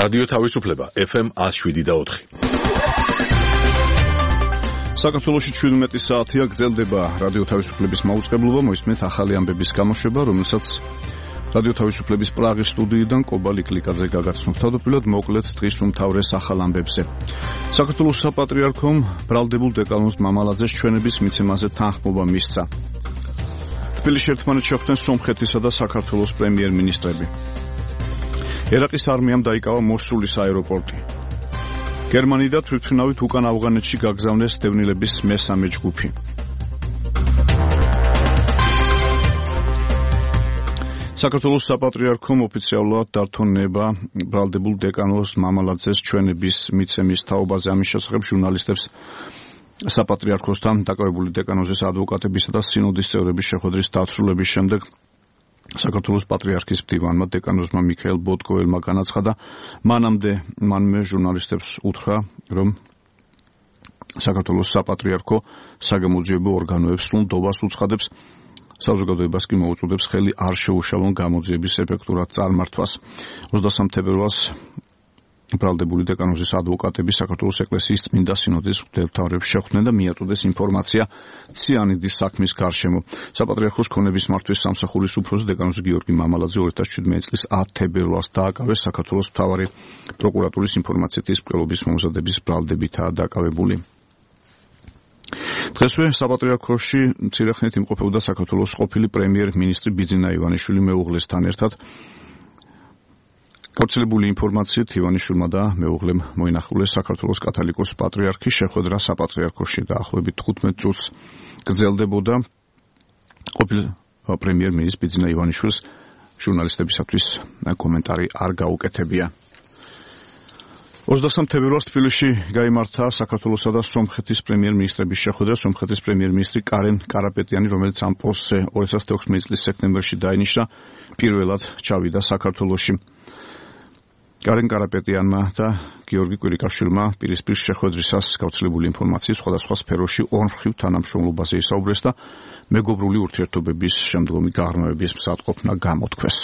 რადიო თავისუფლება FM 107.4. საქართველოში 17 საათია გრძელდება რადიო თავისუფლების მაუწყებლობა, მოისმენთ ახალი ამბების გამოშვება, რომელსაც რადიო თავისუფლების პრაღის სტუდიიდან კობა ლიკლიკაძე გაგაცნობთ. თავდაპირველად მოკლედ დღის უმთავრეს ახალ ამბებზე. საქართველოს საპატრიარქომ ბრალდებულ დეკანოზ მამალაძეს ჩვენების მიცემაზე თანხმობა მისცა. თბილისში ერთმანეთს შეხვდნენ სომხეთისა და საქართველოს პრემიერ-მინისტრები. ერაყის არმიამ დაიკავა მოსულის აეროპორტი. გერმანია თვითმფრინავით უკან ავღანეთში გაგზავნეს დევნილების მესამე ჯგუფი. საქართველოს საპატრიარქომ ოფიციალურად დართონება ბრალდებულ დეკანოზ მამალაძეს ჩვენების მიცემის თაობაზე. ამის შესახებ ჟურნალისტებს საპატრიარქოსთან დაკავებული დეკანოზის ადვოკატებისა და სინოდის წევრების შეხვედრის დასრულების შემდეგ საქართველოს პატრიარქის მდივანმა დეკანოზმა მიქაელ ბოტკოველმა განაცხადა, მანამდე ჟურნალისტებს უთხრა, რომ საქართველოს საპატრიარქო საგამოძიებო ორგანოებს სულ ნდობას უცხადებს, საზოგადოებას კი მოუწოდებს ხელი არ შეუშალონ გამოძიების ეფექტურად წარმართვას. 23 თებერვალს ბრალდებული დეკანოზის ადვოკატები საქართველოს ეკლესიის წმინდა სინოდის მღვდელმთავრებს შეხვდნენ და მიაწოდეს ინფორმაცია ციანიდის საქმის გარშემო. საპატრიარქოს ქონების მართვის სამსახურის უფროსი დეკანოზი გიორგი მამალაძე 2017 წლის 10 თებერვალს დააკავეს საქართველოს მთავარი პროკურატურის ინფორმაციების მკვლელობის მომზადების ბრალდებითაა დაკავებული. დღესვე საპატრიარქოში მცირე ხნით იმყოფებოდა საქართველოს ყოფილი პრემიერ-მინისტრი ბიძინა ივანიშვილი მეუღლესთან ერთად. გავრცელებული ინფორმაციით ივანიშვილმა და მეუღლემ მოინახულეს საქართველოს კათოლიკოს პატრიარქის შეხვედრა საპატრიარქოში. დაახლოებით 15 წუთს გრძელდებოდა. ყოფილი პრემიერ-მინისტრის ბიძინა ივანიშვილს ჟურნალისტებისათვის კომენტარი არ გაუკეთებია. 23 თებერვალს თბილისში გაიმართა საქართველოსა და სომხეთის პრემიერ-მინისტრების შეხვედრა. სომხეთის პრემიერ-მინისტრი კარენ კარაპეტიანი, რომელიც ამ პოსტზე 2016 წლის სექტემბერში დაინიშნა, პირველად ჩავიდა საქართველოში. კარენ კარაპეტიანმა და გიორგი კვირიკაშვილმა პირისპირ შეხვედრისას გავრცელებული ინფორმაციის სხვადასხვა სფეროში ორმხრივ თანამშრომლობაზე ისაუბრეს და მეგობრული ურთიერთობების შემდგომი გაღრმავების მსადყოფნა გამოთქვეს.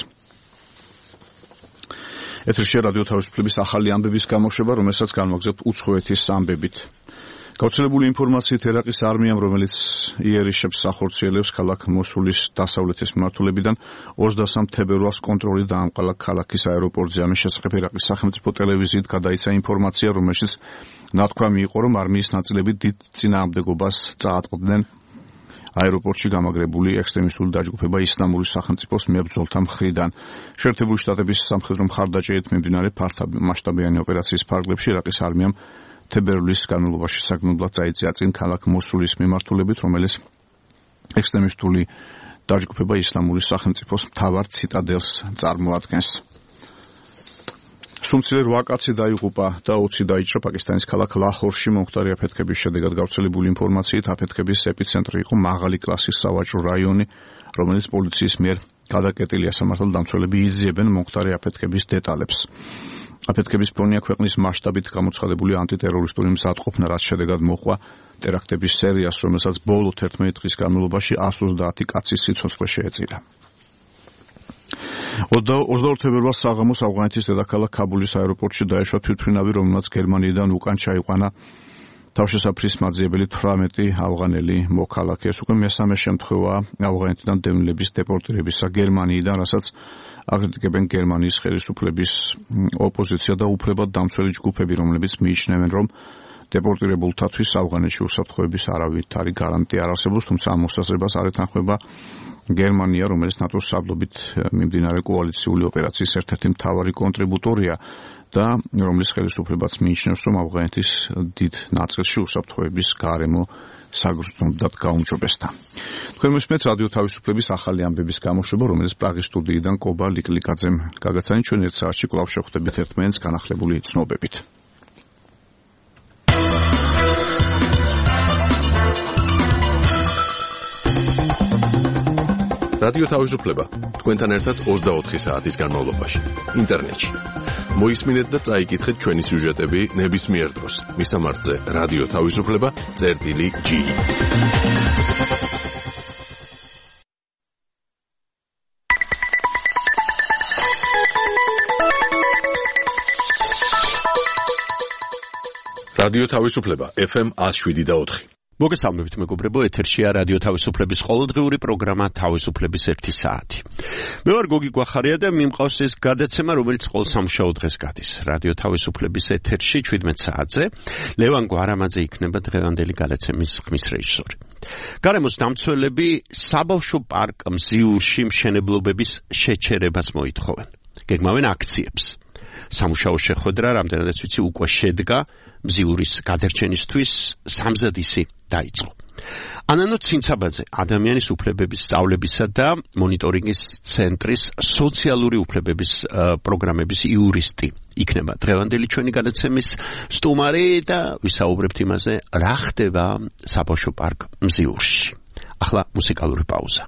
ეთერში რადიო თავისუფლების ახალი ამბების გამოშვება, რომელსაც განვაგრძობთ უცხოეთის ამბებით. გავრცელებული ინფორმაციით ერაყის არმიამ, რომელიც იერიშებს ახორციელებს ქალაქ მოსულის დასავლეთის მიმართულებიდან 23 თებერვალს კონტროლი დაამყარა ქალაქის აეროპორტზე. ამის შესახებ ერაყის სახელმწიფო ტელევიზიით გადაიცა ინფორმაცია, რომელშიც ნათქვამი იყო, რომ არმიის ნაწილები დიდ წინააღმდეგობას წაატყდნენ აეროპორტში გამაგრებული ექსტრემისტული დაჯგუფება ისლამური სახელმწიფოს მებრძოლთა მხრიდან. შეერთებული შტატების სამხედრო მხარდაჭერით მიმდინარე ფართომასშტაბიანი ოპერაციის ფარგლებში ერაყის არმიამ თებერვლის განმავლობაში საგნებლად წაიწია წინ ქალაქ მოსულის მიმართულებით, რომელიც ექსტრემისტული დაჯგუფება ისლამური სახელმწიფოს მთავარ ციტადელს წარმოადგენს. სუმცირე 8 კაცი დაიღუპა და 20 დაიჭრა პაკისტანის ქალაქ ლაჰორში მომხდარი აფეთქების შედეგად. გავრცელებული ინფორმაციით აფეთქების ეპიცენტრი იყო მაღალი კლასის სავაჭრო რაიონი, რომელიც პოლიციის მიერ გადაკეტილია. სამართალდამცველები იზიებენ მომხდარი აფეთქების დეტალებს. აფეთქების ფონია ქვეყნის მასშტაბით გამოცხადებული ანტიტერორისტული მზადყოფნა, რაც შედეგად მოჰყვა ტერაქტების სერიას, რომელსაც ბოლო 11 დღის განმავლობაში 130 კაცის სიცოცხლე შეეწირა. 22 თებერვალს საღამოს ავღანეთის დედაქალაქ ქაბულის აეროპორტში დაეშვა თვითმფრინავი, რომელმაც გერმანიიდან უკან ჩაიყვანა თავშესაფრის მაძიებელი 18 ავღანელი მოქალაქე. ეს უკვე მესამე შემთხვევაა ავღანეთიდან დევნილების დეპორტირებისა გერმანიიდან, რასაც აკრიტიკებენ გერმანიის ხელისუფლების ოპოზიცია და უფლებადდამცველი ჯგუფები, რომლებიც მიიჩნევენ, რომ დეპორტირებულთათვის ავღანეთში უსაფრთხოების არავითარი გარანტია არ არსებობს, თუმცა ამ მოსაზრებას არ ეთანხმება გერმანია, რომელიც ნატოს სარდლობით მიმდინარე კოალიციური ოპერაციის ერთ-ერთი მთავარი კონტრიბუტორია და რომლის ხელისუფლებაც მიიჩნევს, რომ ავღანეთის დიდ ნაწილში უსაფრთხოების გარემო საგრძნობლად გაუმჯობესდა. თქვენ მოსმენთ რადიო თავისუფლების ახალი ამბების გამოშვება, რომელიც პრაღის სტუდიიდან კობა ლიკლიკაძემ გაგაცანით. ჩვენ ერთ საათში კვლავ შევხვდებით ერთმანეთს განახლებული ცნობებით. რადიო თავისუფლება თქვენთან ერთად 24 საათის განმავლობაში ინტერნეტში. მოისმინეთ და წაიკითხეთ ჩვენი სიუჟეტები ნებისმიერ დროს. მისამართზე რადიო თავისუფლება.gi რადიო თავისუფლება FM 107.4. მოგესალმებით მეგობრებო, ეთერშია რადიო თავისუფლების ყოველდღიური პროგრამა თავისუფლების 1 საათი. მე ვარ გოგი გვახარია და მიმყავს ეს გადაცემა, რომელიც ყოველ სამშაბათო დღეს გადის. რადიო თავისუფლების ეთერში 17 საათზე ლევან გვარამაძე იქნება დღევანდელი გადაცემის ხმის რეჟისორი. გარემოს დამცველები საბავშვო პარკ მზიურში მშენებლობების შეჩერებას მოითხოვენ. გეგმავენ აქციებს. სამუშაო შეხვედრა, რამდენადაც ვიცი, უკვე შედგა. მზიურის გადარჩენისთვის სამზადისი დაიწყო. ანანო ცინცაბაძე, ადამიანის უფლებების სწავლებისა და მონიტორინგის ცენტრის სოციალური უფლებების პროგრამების იურისტი იქნება დღევანდელი ჩვენი გადაცემის სტუმარი და ვისაუბრებთ იმაზე, რა ხდება საბავშვო პარკ მზიურში. ახლა მუსიკალური პაუზა.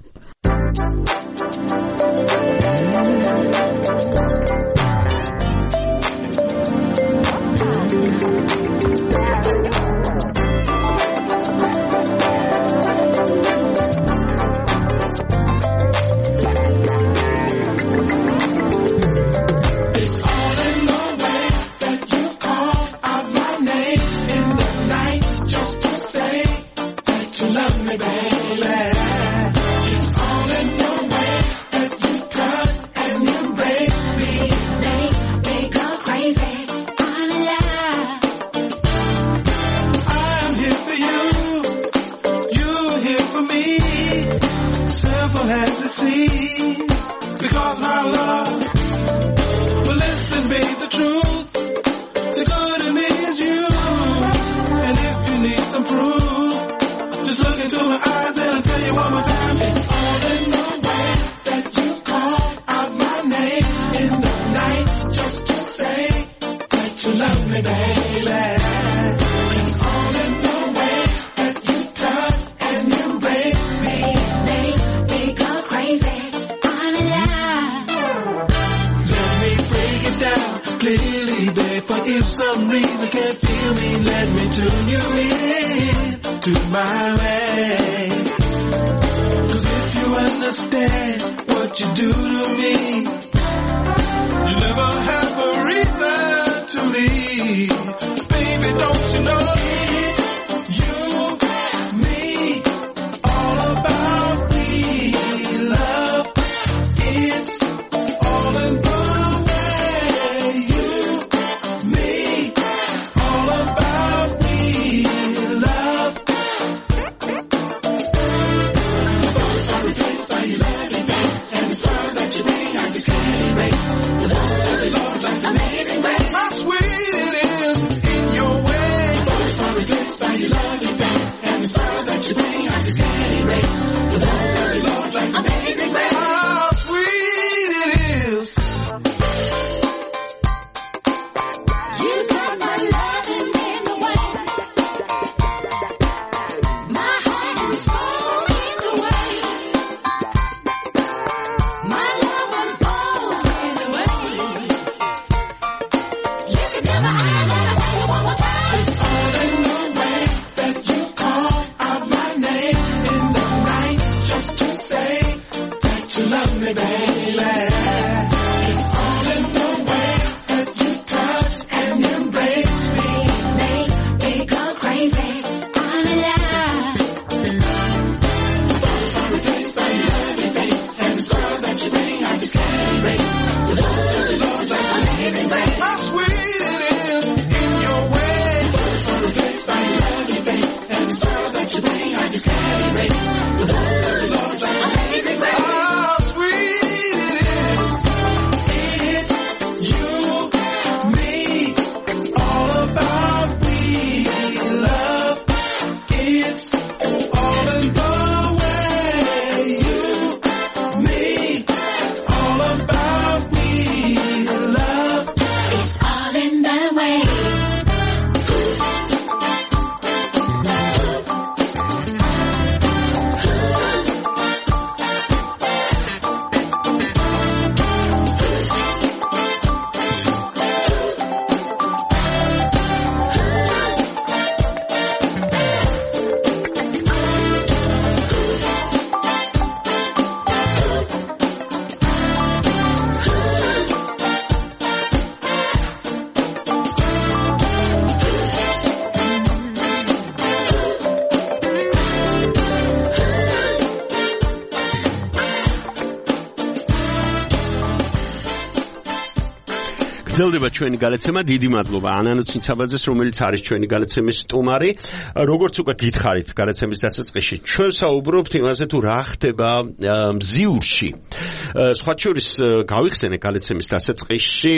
გრძელდება ჩვენი გადაცემა. დიდი მადლობა ანანო ცინცაბაძეს, რომელიც არის ჩვენი გადაცემის სტუმარი. როგორც უკვე გითხარით გადაცემის დასაწყისში, ჩვენ საუბრობთ იმაზე თუ რა ხდება მზიურში. სხვა შორის გავიხსენე გადაცემის დასაწყისში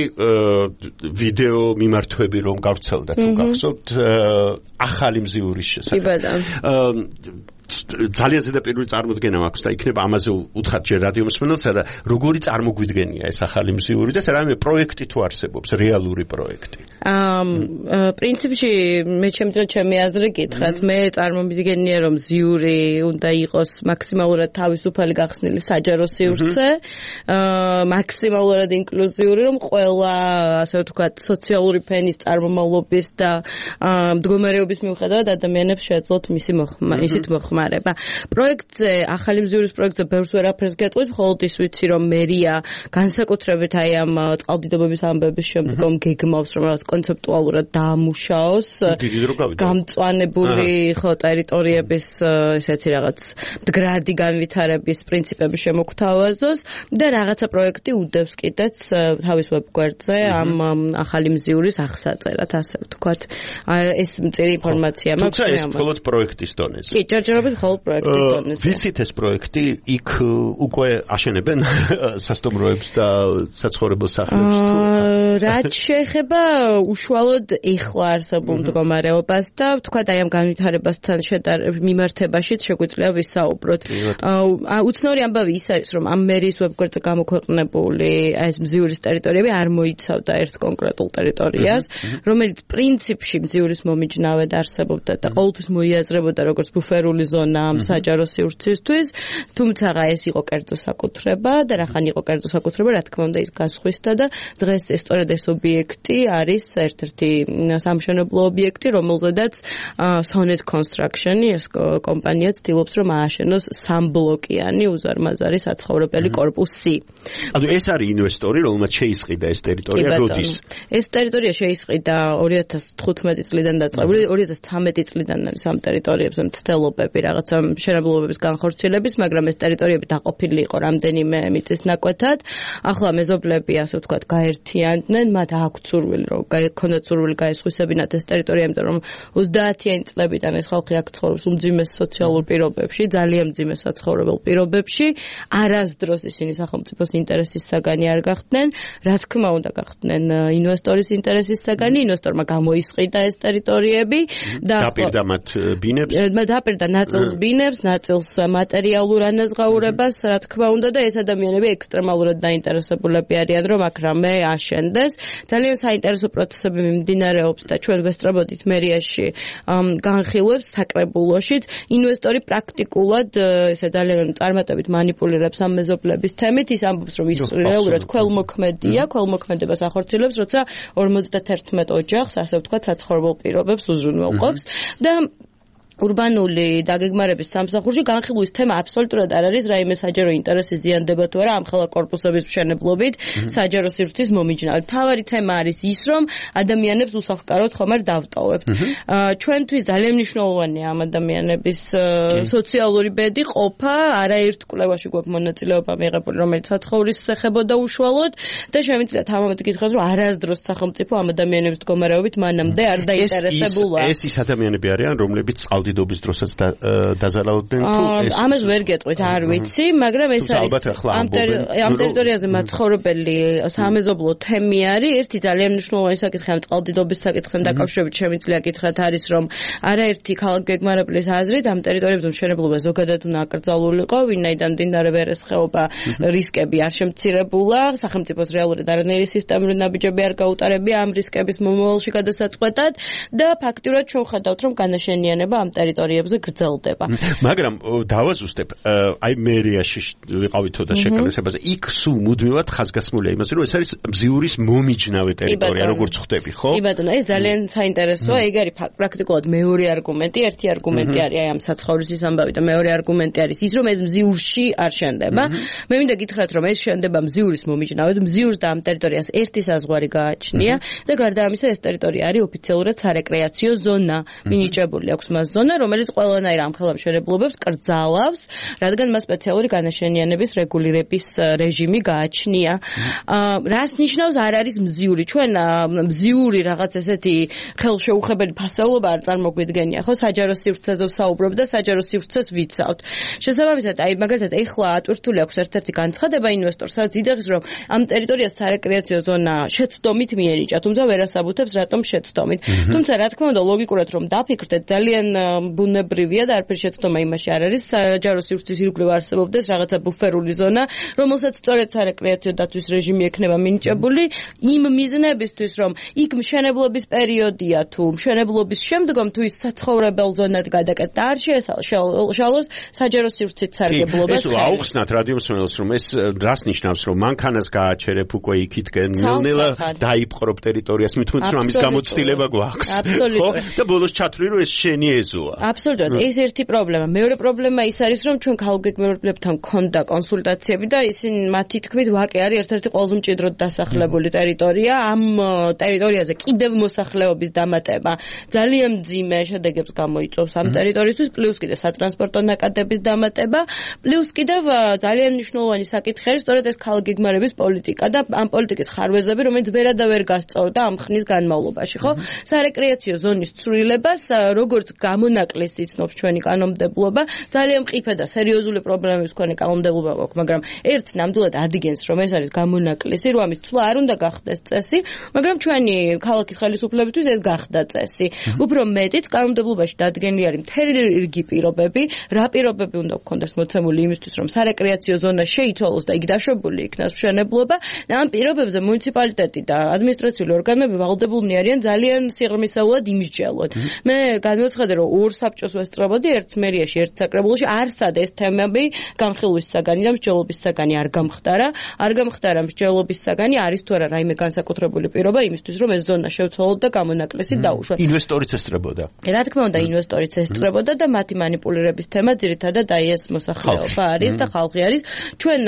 ვიდეო მიმართვები რომ გავრცელდა თუ გახსოვთ ახალი მზიურის შესახებ. ძალიან ზედაპირული წარმოდგენა მაქვს და იქნება ამაზე უთხრათ ჯერ რადიო მსმენელს და როგორი წარმოგვიდგენია ეს ახალი მზიური და რამე პროექტი თუ არსებობს რეალური პროექტი. პრინციპში მე ჩემი აზრი გითხრათ მე წარმომიდგენია რომ მზიური უნდა იყოს მაქსიმალურად თავისუფალი გახსნილი საჯარო სივრცე მაქსიმალურად ინკლუზიური რომ ყველა ასე ვთქვათ სოციალური ფენის წარმომავლობის და მდგომარეობის მიუხედავად ადამიანებს შეეძლოთ ისეთ მოხმარება. პროექტზე ახალი მზიურის პროექტზე ბევრს ვერაფერს გეტყვით, მხოლოდ ის ვიცი რომ მერია განსაკუთრებით აი ამ წყალდიდობების ამბების შემდგომ გეგმავს რომ რაღაც კონცეპტუალურად დაამუშაოს გამწვანებული ხო ტერიტორიების ესეთი რაღაც მდგრადი განვითარების პრინციპები შემოგთავაზოს და რაღაცა პროექტი უდევს კიდეც თავის ვებგვერდზე ამ ახალი მზიურის აღსაწერად ასე ვთქვათ. ეს მწირი ინფორმაცია მაქვს. თუმცა ეს მხოლოდ პროექტის დონეზე. კი, ჯერჯერობით მხოლოდ პროექტის დონეზე. ვიცით ეს პროექტი იქ უკვე აშენებენ სასტუმროებს და საცხოვრებელ სახლებს თუ რაც შეეხება უშუალოდ ეხლა არსებულ მდგომარეობას და ვთქვათ აი ამ განვითარებასთან მიმართებაშიც შეგვიძლია ვისაუბროთ. უცნაური ამბავი ის არის რომ ამ მერიის ვებგვერდზე გამოქვეყნებული ეს მზიურის ტერიტორიები არ მოიცავდა ერთ კონკრეტულ ტერიტორიას, რომელიც პრინციპში მზიურის მომიჯნავედ არსებობდა და ყოველთვის მოიაზრებოდა როგორც ბუფერული ზონა ამ საჯარო სივრცისთვის, თუმცა ეს იყო კერძო საკუთრება და რახან იყო კერძო საკუთრება, რა თქმა უნდა ის გასხვისდა და დღეს სწორედ ეს ობიექტი არის ერთ-ერთი სამშენებლო ობიექტი, რომელზედაც Sonet Construction ეს კომპანია ცდილობს რომ ააშენოს სამბლოკიანი უზარმაზარი საცხოვრებელი კორპუსი. ანუ ეს არის ინვესტორი, რომელმაც შეისყიდა ეს ტერიტორია როდის? ეს ტერიტორია შეისყიდა 2015 წლიდან დაწყებული, 2013 წლიდან არის ამ ტერიტორიებზე მცდელობები, რაღაცა მშენებლობების განხორციელების, მაგრამ ეს ტერიტორიები დაყოფილი იყო რამდენიმე მიწის ნაკვეთად. ახლა მეზობლები, ასე ვთქვათ, გაერთიანდნენ, მათ აქვს სურვილი, რომ გქონდათ სურვილი გაესხვისებინათ ეს ტერიტორია, იმიტომ რომ 30-იანი წლებიდან ეს ხალხი აქ ცხოვრობს უმძიმეს სოციალურ პირობებში, ძალიან მძიმე საცხოვრებელ პირობებში. არასდროს ისინი სახელმწიფოს ინტერესის საგანი არ გახდნენ, რა თქმა უნდა გახდნენ ინვესტორის ინტერესის საგანი, ინვესტორმა გამოისყიდა ეს ტერიტორიები და დაპირდა მათ ბინებს. დაპირდა ნაწილს ბინებს, ნაწილს მატერიალურ ანაზღაურებას, რა თქმა უნდა და ეს ადამიანები ექსტრემალურად დაინტერესებულები არიან რომ აქ რამე აშენდეს. ძალიან საინტერესო პროცესები მიმდინარეობს და ჩვენ ვესწრებოდით მერიაში განხილვებს საკრებულოშიც. ინვესტორი პრაქტიკულად ესე ძალიან წარმატებით მანიპულირებს ამ მეზობლების თემით, ის ამბობს რომ ის რეალურად ქველმოქმედია, ქველმოქმედებას ახორციელებს, როცა 51 ოჯახს, ასე ვთქვათ, საცხოვრებელ პირობებს უზრუნველყოფს და ურბანული დაგეგმარების სამსახურში განხილვის თემა აბსოლუტურად არ არის რაიმე საჯარო ინტერესი ზიანდება თუ არა ამ ხელა კორპუსების მშენებლობით საჯარო სივრცის მომიჯნავად. მთავარი თემა არის ის რომ ადამიანებს უსახლკაროდ ხომ არ დავტოვებთ. ჩვენთვის ძალიან მნიშვნელოვანია ამ ადამიანების სოციალური ბედი ყოფა, არაერთ კვლევაში გვაქვს მონაწილეობა მიღებული, რომელიც საცხოვრისს ეხებოდა უშუალოდ და შემიძლიათ ამ მომენტში გითხრათ რომ არასდროს სახელმწიფო ამ ადამიანების მდგომარეობით მანამდე არ დაინტერესებულა. ეს ის ადამიანები არიან, რომლებიც დიდობის დროსაც დაზარალდნენ თუ ეს ამას ვერ გეტყვით არ ვიცი მაგრამ ეს არის ამ ტერიტორიაზე მაცხოვრებელი სამეზობლო თემი არის ერთი ძალიან მნიშვნელოვანი საკითხი ამ წყალდიდობის საკითხთან დაკავშირებით შემიძლია გითხრათ არის რომ არაერთი ქალაქგეგმარებლის აზრით ამ ტერიტორიებზე მშენებლობა ზოგადად უნდა აკრძალულიყო ვინაიდან მდინარე ვერეს ხეობა რისკები არ შემცირებულა სახელმწიფოს რეალურად არანაირი სისტემური ნაბიჯები არ გაუტარებია ამ რისკების მომავალში გადასაწყვეტად და ფაქტიურად ჩვენ ხედავთ რომ განაშენიანება ამ ტერიტორიებზე გრძელდება. მაგრამ დავაზუსტებ, აი მერიაში ვიყავითო და შეკანებაზე, იქ სულ მუდმივად ხაზგასმულია იმაზე, რომ ეს არის მზიურის მომიჯნავე ტერიტორია, როგორც ხვდები, ხო? კი ბატონო, ეს ძალიან საინტერესოა, ეგ არის პრაქტიკულად მეორე არგუმენტი, ერთი არგუმენტი არის აი ამ საცხოვრისის ამბავი და მეორე არგუმენტი არის ის, რომ ეს მზიურში არ შენდება. მე მინდა გითხრათ, რომ ეს შენდება მზიურის მომიჯნავედ, მზიურს და ამ ტერიტორიას ერთი საზღვარი გააჩნია და გარდა ამისა ეს ტერიტორია არის ოფიციალურად სარეკრეაციო ზონა, მინიჭებული აქვს მას ზონა ზონა, რომელიც ყველანაირ ამხელა-მშენებლობებს კრძალავს, რადგან მას სპეციალური განაშენიანების რეგულირების რეჟიმი გააჩნია. რას ნიშნავს არ არის მზიური? ჩვენ მზიური რაღაც ესეთი ხელშეუხებელი ფასეულობა არ წარმოგვიდგენია, ხო? საჯარო სივრცეზე ვსაუბრობ და საჯარო სივრცეს ვიცავთ. შესაბამისად, მაგალითად, ეხლა ატვირთული აქვს ერთ-ერთი განცხადება ინვესტორს, სადაც იდეღს, რომ ამ ტერიტორიას სარეკრეაციო ზონა შეცდომით მიენიჭა, თუმცა ვერ ასაბუთებს რატომ შეცდომით. თუმცა რა თქმა უნდა, ლოგიკურად რომ დაფიქრდეთ, ძალიან ბუნებრივია და არაფერი შეცდომა იმაში არ არის, საჯარო სივრცის ირგვლივ არსებობდეს რაღაცა ბუფერული ზონა, რომელსაც სწორედ სარეკრეაციო დაცვის რეჟიმი ექნება მინიჭებული იმ მიზნებისთვის, რომ იქ მშენებლობის პერიოდია თუ მშენებლობის შემდგომ თუ ის საცხოვრებელ ზონად გადაკეთდა არ შეესალოს საჯარო სივრცით სარგებლობას. ეს აუხსნათ რადიომსმენელს, რომ ეს რას ნიშნავს, რომ მანქანას გააჩერებ უკვე იქითკენ ნელ-ნელა დაიპყრობ ტერიტორიას, მithunts რომ ამის გამოცდილება გვაქვს. ხო? და ბოლოს ჩათვლი რომ ეს შენი ეზოა. აბსოლუტურად. ეს ერთი პრობლემა. მეორე პრობლემა ის არის, რომ ჩვენ ქალგეგმარებლებთან გქონდა კონსულტაციები და ისინი მათი თქმით ვაკე არის ერთ-ერთი ყველაზე მჭიდროდ დასახლებული ტერიტორია. ამ ტერიტორიაზე კიდევ მოსახლეობის დამატება ძალიან მძიმე შედეგებს გამოიწვევს ამ ტერიტორიისთვის, პლუს კიდევ სატრანსპორტო ნაკადების დამატება, პლუს კიდევ ძალიან მნიშვნელოვანი საკითხი არის სწორედ ეს ქალგეგმარების პოლიტიკა და ამ პოლიტიკის ხარვეზები, რომელიც ვერადავერ გასწორდა ამ ხნის განმავლობაში, ხო? სარეკრეაციო ზონის ცვლილებას, როგორც გამონაკლისს იცნობს ჩვენი კანონმდებლობა, ძალიან მყიფე და სერიოზული პრობლემების მქონე კანონმდებლობა გვაქვს, მაგრამ ერთს ნამდვილად ადიგენს, რომ ეს არის გამონაკლისი, რომ ამის ცვლა არ უნდა გახდეს წესი, მაგრამ ჩვენი ქალაქის ხელისუფლებისთვის ეს გახდა წესი. უფრო მეტიც კანონმდებლობაში დადგენილი არის მთელი რიგი პირობები, რა პირობები უნდა გქონდეს მოცემული იმისთვის, რომ სარეკრეაციო ზონა შეიცვალოს და იქ დაშვებული იქნას მშენებლობა და ამ პირობებზე მუნიციპალიტეტი და ადმინისტრაციული ორგანოები ვალდებულნი არიან ძალიან სიღრმისეულად იმსჯელონ. მე განვაცხადე, რომ ორ საბჭოს ვესწრებოდი, ერთ მერიაში, ერთ საკრებულოში, არსად ეს თემები განხილვის საგანი და მსჯელობის საგანი არ გამხდარა მსჯელობის საგანი, არის თუ არა რაიმე განსაკუთრებული პირობა იმისთვის, რომ ეს ზონა შევცვალოთ და გამონაკლისი დაუშვათ. ინვესტორიც ესწრებოდა. რა თქმა უნდა, ინვესტორიც ესწრებოდა და მათი манипуლირების თემა ძირითადად აი ეს მოსახლეობა არის და ხალხი არის. ჩვენ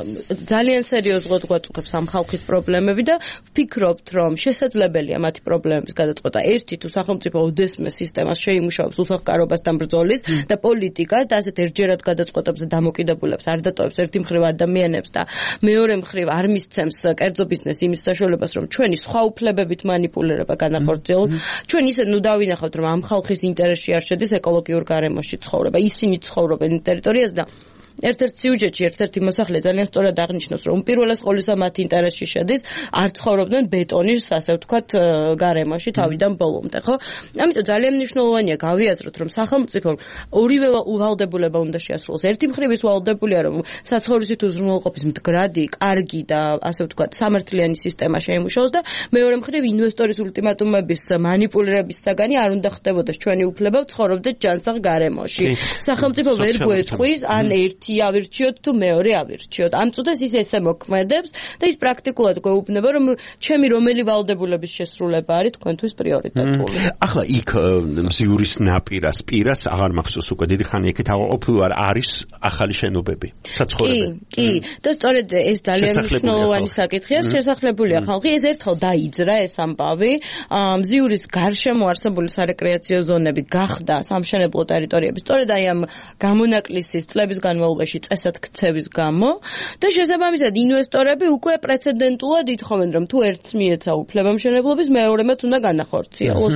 ძალიან სერიოზულად გვაწუხებს ამ ხალხის პრობლემები და ვფიქრობთ, რომ შესაძლებელია მათი პრობლემების გადაწყვეტა. ერთი თუ სახელმწიფო ოდესმე სისტემას შეიმუშავებს უსახლკარობასთან ბრძოლის და პოლიტიკას და ასეთ ერთჯერად გადაწყვეტებს და დამოკიდებულებს არ დატოვებს ერთი მხრივ ადამიანებს და მეორე მხრივ არ მისცემს კერძო ბიზნესს იმის საშუალებას, რომ ჩვენი სხვა უფლებებით манипуლირება განახორციელოს. ჩვენ ისე ნუ დავინახავთ, რომ ამ ხალხის ინტერესში არ შედის ეკოლოგიურ გარემოში ცხოვრება. ისინი ცხოვრობენ ტერიტორიაზე და ერთ-ერთ სიუჯეტში ერთ-ერთი მოსახლე ძალიან სწორად აღნიშნავს, რომ პირველეს ყოვლისა მათ ინტერესში შედის არ ცხოვრობდნენ ბეტონის, ასე ვთქვათ, გარემოში თავიდან ბოლომდე, ხო? ამიტომ ძალიან მნიშვნელოვანია გავიაზროთ, რომ სახელმწიფომ ორივე ვალდებულება უნდა შეასრულოს. ერთი მხრივ ის ვალდებულია, რომ საცხოვრისით უზრუნველყოფის მდგრადი, კარგი და ასე ვთქვათ, სამართლიანი სისტემა შეიმუშაოს და მეორე მხრივ ინვესტორის ულტიმატუმების манипуლირების საგანი არ უნდა ხდებოდეს. ჩვენი უფლება ვცხოვრობდეთ ჯანსაღ გარემოში. სახელმწიფო ვერ გვეტყვის ან ერთი ავირჩიოთ თუ მეორე ავირჩიოთ. ამ წუთას ის ესე მოქმედებს და ის პრაქტიკულად გვეუბნება, რომ ჩემი რომელი ვალდებულების შესრულება არის თქვენთვის პრიორიტეტული. ახლა იქ მზიურის ნაპირას, პირას აღარ მახსოვს უკვე დიდი ხანი იქით ყოფილი არის ახალი შენობები, საცხოვრებელი. კი, და სწორედ ეს ძალიან მნიშვნელოვანი საკითხია, შესახლებულია ხალხი, ეს ერთხელ დაიძრა ეს ამბავი, მზიურის გარშემო არსებული სარეკრეაციო ზონები გახდა სამშენებლო ტერიტორიები. სწორედ აი ამ გამონაკლისის წლების განმავლობაში წესად ქცევის გამო და შესაბამისად ინვესტორები უკვე პრეცედენტულად ითხოვენ, რომ თუ ერთს მიეცა უფლება მშენებლობის, მეორემაც უნდა განახორციელოს.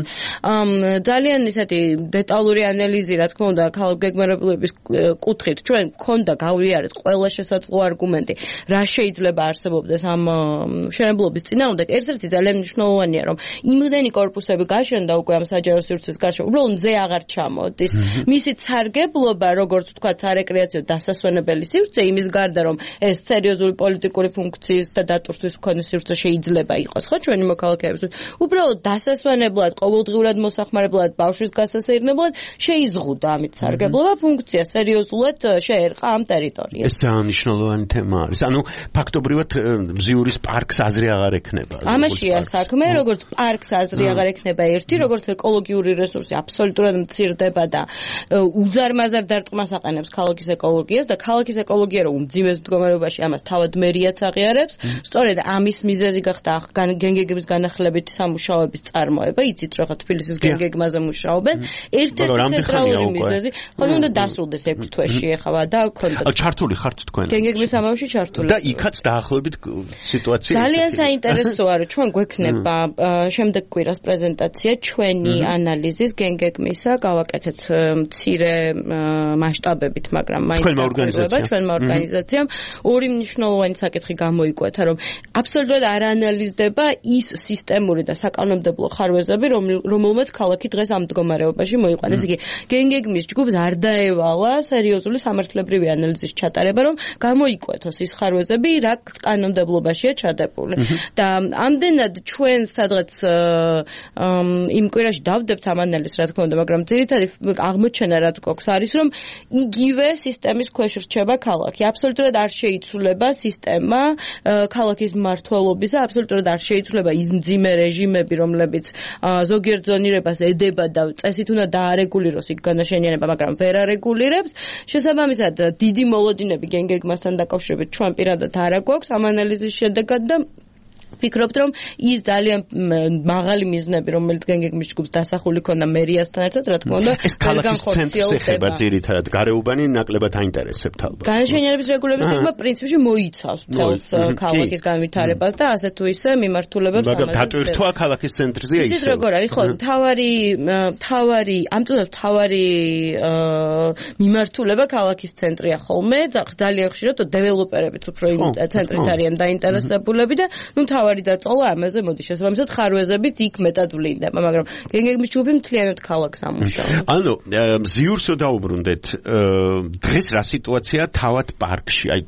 ძალიან ისეთი დეტალური ანალიზი, რა თქმა უნდა, ქალგეგმარებების კუთხით ჩვენ გქონდა გავიარეთ ყველა შესაძლო არგუმენტი, რა შეიძლება არსებობდეს ამ მშენებლობის წინააღმდეგ. ერთ-ერთი ძალიან მნიშვნელოვანია, რომ იმდენი კორპუსები გაშენდა უკვე ამ საჯარო სივრცის გარშემო, უბრალოდ მზე აღარ ჩამოდის. მისი სარგებლობა, როგორც ვთქვათ, სარეკრეაციო დასასვენებელი სივრცე, იმის გარდა რომ ეს სერიოზული პოლიტიკური ფუნქციის და დატვირთვის მქონე სივრცე შეიძლება იყოს, ხო, ჩვენი მოქალაქეებისთვის. უბრალოდ დასასვენებლად, ყოველდღიურად მოსახმარებლად, ბავშვის გასასეირნებლად შეიზღუდა ამით სარგებლობა, ფუნქცია სერიოზულად შეერყა ამ ტერიტორიას. ეს ძალიან მნიშვნელოვანი თემა არის. ანუ ფაქტობრივად მზიურის პარკს აზრი აღარ ექნება. ამაშია საქმე, როგორც პარკს აზრი აღარ ექნება ერთი, როგორც ეკოლოგიური რესურსი აბსოლუტურად მცირდება და უზარმაზარ დარტყმას აყენებს ქალაქის ეკოლოგია. ეკოლოგიას და ქალაქის ეკოლოგია რომ უმძიმეს მდგომარეობაში ამას თავად მერიაც აღიარებს. სწორედ ამის მიზეზი გახდა გენგეგების განახლებით სამუშაოების წარმოება. იცით რა თბილისის გენგეგმაზე მუშაობენ. ერთ-ერთი ცენტრალური მიზეზი ხოლმე უნდა დასრულდეს 6 თვეში ახლა და ქონდა. ჩართული ხართ თქვენ? გენგეგმის ამბავში ჩართული. და იქაც დაახლოებით სიტუაცია ძალიან საინტერესოა რომ ჩვენ გვექნება შემდეგ კვირას პრეზენტაცია ჩვენი ანალიზის გენგეგმისა, გავაკეთეთ მცირე მასშტაბებით, მაგრამ მაინც ჩვენმა ორგანიზაციამ ორი მნიშვნელოვანი საკითხი გამოიკვეთა, რომ აბსოლუტურად არ ანალიზდება ის სისტემური და საკანონმდებლო ხარვეზები, რომელმაც ქალაქი დღეს ამ მდგომარეობაში მოიყვანეს. იგი გენგეგმის ჯგუფს არ დაევალა სერიოზული სამართლებრივი ანალიზის ჩატარება, რომ გამოიკვეთოს ის ხარვეზები, რა კანონმდებლობაშია ჩადებული. და ამდენად ჩვენ სადღაც იმ კვირაში დავდებთ ამ ანალიზს, რა თქმა უნდა, მაგრამ ძირითადი აღმოჩენა რაც გვაქვს არის, რომ იგივე სისტემის ქვეშ რჩება ქალაქი. აბსოლუტურად არ შეიცვლება სისტემა ქალაქის მმართველობისა, აბსოლუტურად არ შეიცვლება ის მძიმე რეჟიმები, რომლებიც ზოგიერთ ზონირებას ედება და წესით უნდა დაარეგულიროს იქ განაშენიანება, მაგრამ ვერ არეგულირებს. შესაბამისად, დიდი მოლოდინები გენგეგმასთან დაკავშირებით ჩვენ პირადად არ აქვს ამ ანალიზის შედეგად და ვფიქრობთ, რომ ის ძალიან მაღალი მიზნები, რომელიც გენგეგმის ჯგუფს დასახული ქონდა მერიასთან ერთად, რა თქმა უნდა, ეს ქალაქის ცენტრს ეხება ძირითადად, გარეუბანი ნაკლებად აინტერესებთ ალბათ. განაშენიანების რეგულირების გეგმა პრინციპში მოიცავს მთელს ქალაქის განვითარებას და ასე თუ ისე მიმართულებებს ამაზე. მაგრამ დატვირთვა ქალაქის ცენტრზე ისე. იცით როგორ არის, ხო, მთავარი მიმართულება ქალაქის ცენტრია ხოლმე, ძალიან ხშირად დეველოპერებიც უფრო იმ ცენტრით არიან დაინტერესებულები და ნუ თავარი დაწოლა ამაზე მოდი შესაბამისად ხარვეზებით იქ მეტად ვლინდება, მაგრამ გენგეგმის ჯგუფი მთლიანად ქალაქს ამუშავებს. ანუ ზიურსო დაუბრუნდეთ, დღეს რა სიტუაცია თავად პარკში, აი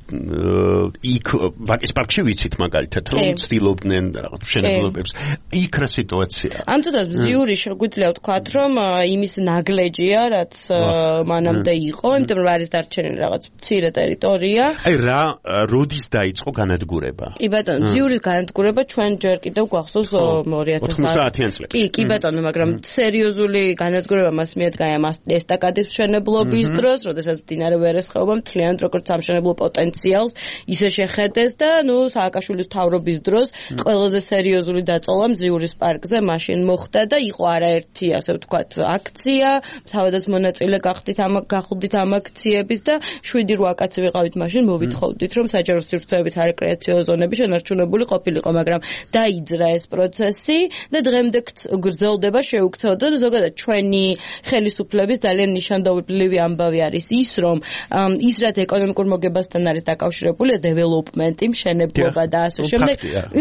იქ ვაკის პარკში ვიცით მაგალითად რომ ცდილობდნენ რაღაც მშენებლობებს. იქ რა სიტუაცია? ამ წუთას ზიური შეგვიძლია ვთქვათ, რომ იმის ნაგლეჯია, რაც მანამდე იყო, იმიტომ რომ არის დარჩენილი რაღაც მცირე ტერიტორია. აი რა როდის დაიწყო განადგურება? კი ბატონო, ზიურის განადგურება ჩვენ ჯერ კიდევ გვახსოვს 90-იან წლებში. კი ბატონო, მაგრამ სერიოზული განადგურება მას მიადგა ესტაკადის მშენებლობის დროს, როდესაც მდინარე ვერესხეობა მთლიანად როგორც სამშენებლო პოტენციალს ისე შეხედეს და ნუ სააკაშვილის მთავრობის დროს ყველაზე სერიოზული დაწოლა მზიურის პარკზე მაშინ მოხდა და იყო არაერთი, ასე ვთქვათ, აქცია, თავადაც მონაწილე გახდით ამ აქციების და 7-8 კაცი ვიყავით მაშინ მოვითხოვდით, რომ საჯარო სივრცეების არეკრეაციო ზონები შენარჩუნებული ყოფილიყო, მაგრამ დაიძრა ეს პროცესი და დღემდე გრძელდება, შეუქცევდა და ზოგადად ჩვენი ხელისუფლების ძალიან ნიშანდობლივი ამბავი არის ის, რომ ის რაც ეკონომიკურ მოგებასთან არის დაკავშირებული, დეველოპმენტი, მშენებლობა და ასე შემდეგ,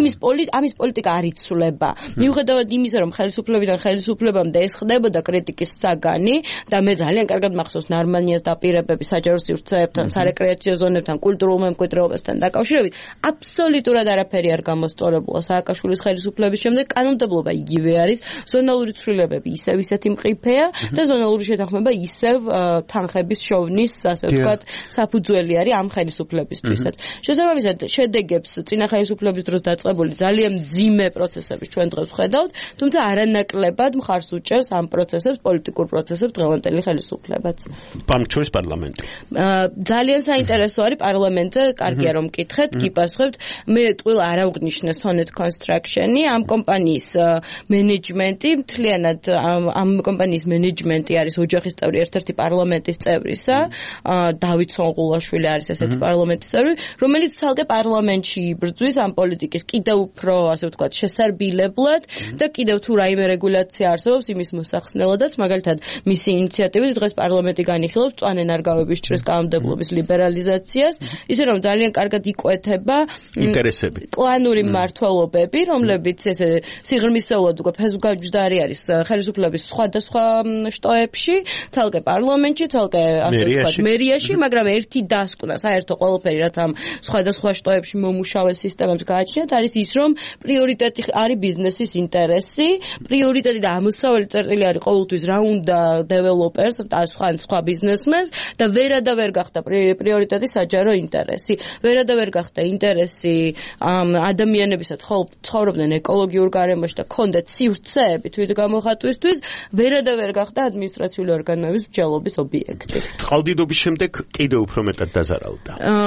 ამის პოლიტიკა არ იცვლება. მიუხედავად იმისა, რომ ხელისუფლებიდან ხელისუფლებამდე ეს ხდებოდა კრიტიკის საგანი და მე ძალიან კარგად მახსოვს ნარმანიას დაპირებები საჯარო სივრცეებთან, სარეკრეაციო ზონებთან, კულტურულ მემკვიდრეობასთან დაკავშირებით, აბსოლუტურად არაფერი არ გამოსწორებულა სააკაშვილის ხელისუფლების შემდეგ. კანონმდებლობა იგივე არის, ზონალური ცვლილებები ისევ ისეთი მყიფეა და ზონალური შეთანხმება ისევ თანხების შოვნის, ასე ვთქვათ, საფუძველი არის ამ ხელისუფლებისთვისაც. შესაბამისად, შედეგებს წინა ხელისუფლების დროს დაწყებული ძალიან მძიმე პროცესების ჩვენ დღეს ვხედავთ, თუმცა არანაკლებად მხარს უჭერს ამ პროცესებს, პოლიტიკურ პროცესებს დღევანდელი ხელისუფლებაც. პარლამენტის პარლამენტი. ძალიან საინტერესო არის პარლამენტზე, კარგია რომ მკითხეთ, კი პასუხებთ. მე ტყუილ არ აღნიშნე Sonnet Construction-ი, ამ კომპანიის მენეჯმენტი, მთლიანად ამ კომპანიის მენეჯმენტი არის ოჯახის წევრი, ერთ-ერთი პარლამენტის წევრისა, დავით სონღულაშვილი არის ესეთი პარლამენტის წევრი, რომელიც ცალკე პარლამენტში იბრძვის ამ პოლიტიკის კიდევ უფრო, ასე ვთქვათ, შესარბილებლად და კიდევ თუ რაიმე რეგულაცია არსებობს იმის მოსახსნელადაც, მაგალითად, მისი ინიციატივით დღეს პარლამენტი განიხილავს მწვანე ნარგავების ჭრის კანონმდებლობის ლიბერალიზაციას, ისე რომ ძალიან კარგად იკვეთება ინტერესები. კლანური მმართველობები, რომლებიც ესე სიღრმისეულად უკვე ფესვგაჯდარი არის ხელისუფლების სხვადასხვა შტოებში, ცალკე პარლამენტში, ცალკე ასე ვთქვათ, მერიაში, მაგრამ ერთი დასკვნა, საერთო ყველაფერი, რაც ამ სხვადასხვა შტოებში მომუშავე სისტემებს გააჩნიათ, არის ის, რომ პრიორიტეტი არის ბიზნესის ინტერესი, პრიორიტეტი და ამოსავალი წერტილი არის ყოველთვის რა უნდა დეველოპერს და სხვა ბიზნესმენს და ვერ გახდა პრიორიტეტი საჯარო ინტერესი. ვერ გახდა ინტერესი ადამიანების ადამიანებისაც ცხოვრობდნენ ეკოლოგიურ გარემოში და ჰქონდათ სივრცეები თვით გამოხატვისთვის, ვერადავერ გახდა ადმინისტრაციული ორგანოების მსჯელობის ობიექტი. წყალდიდობის შემდეგ კიდევ უფრო მეტად დაზარალდა.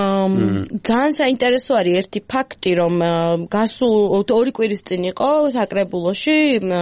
ძალიან საინტერესო არის ერთი ფაქტი, რომ გასულ 2 კვირის წინ იყო საკრებულოში,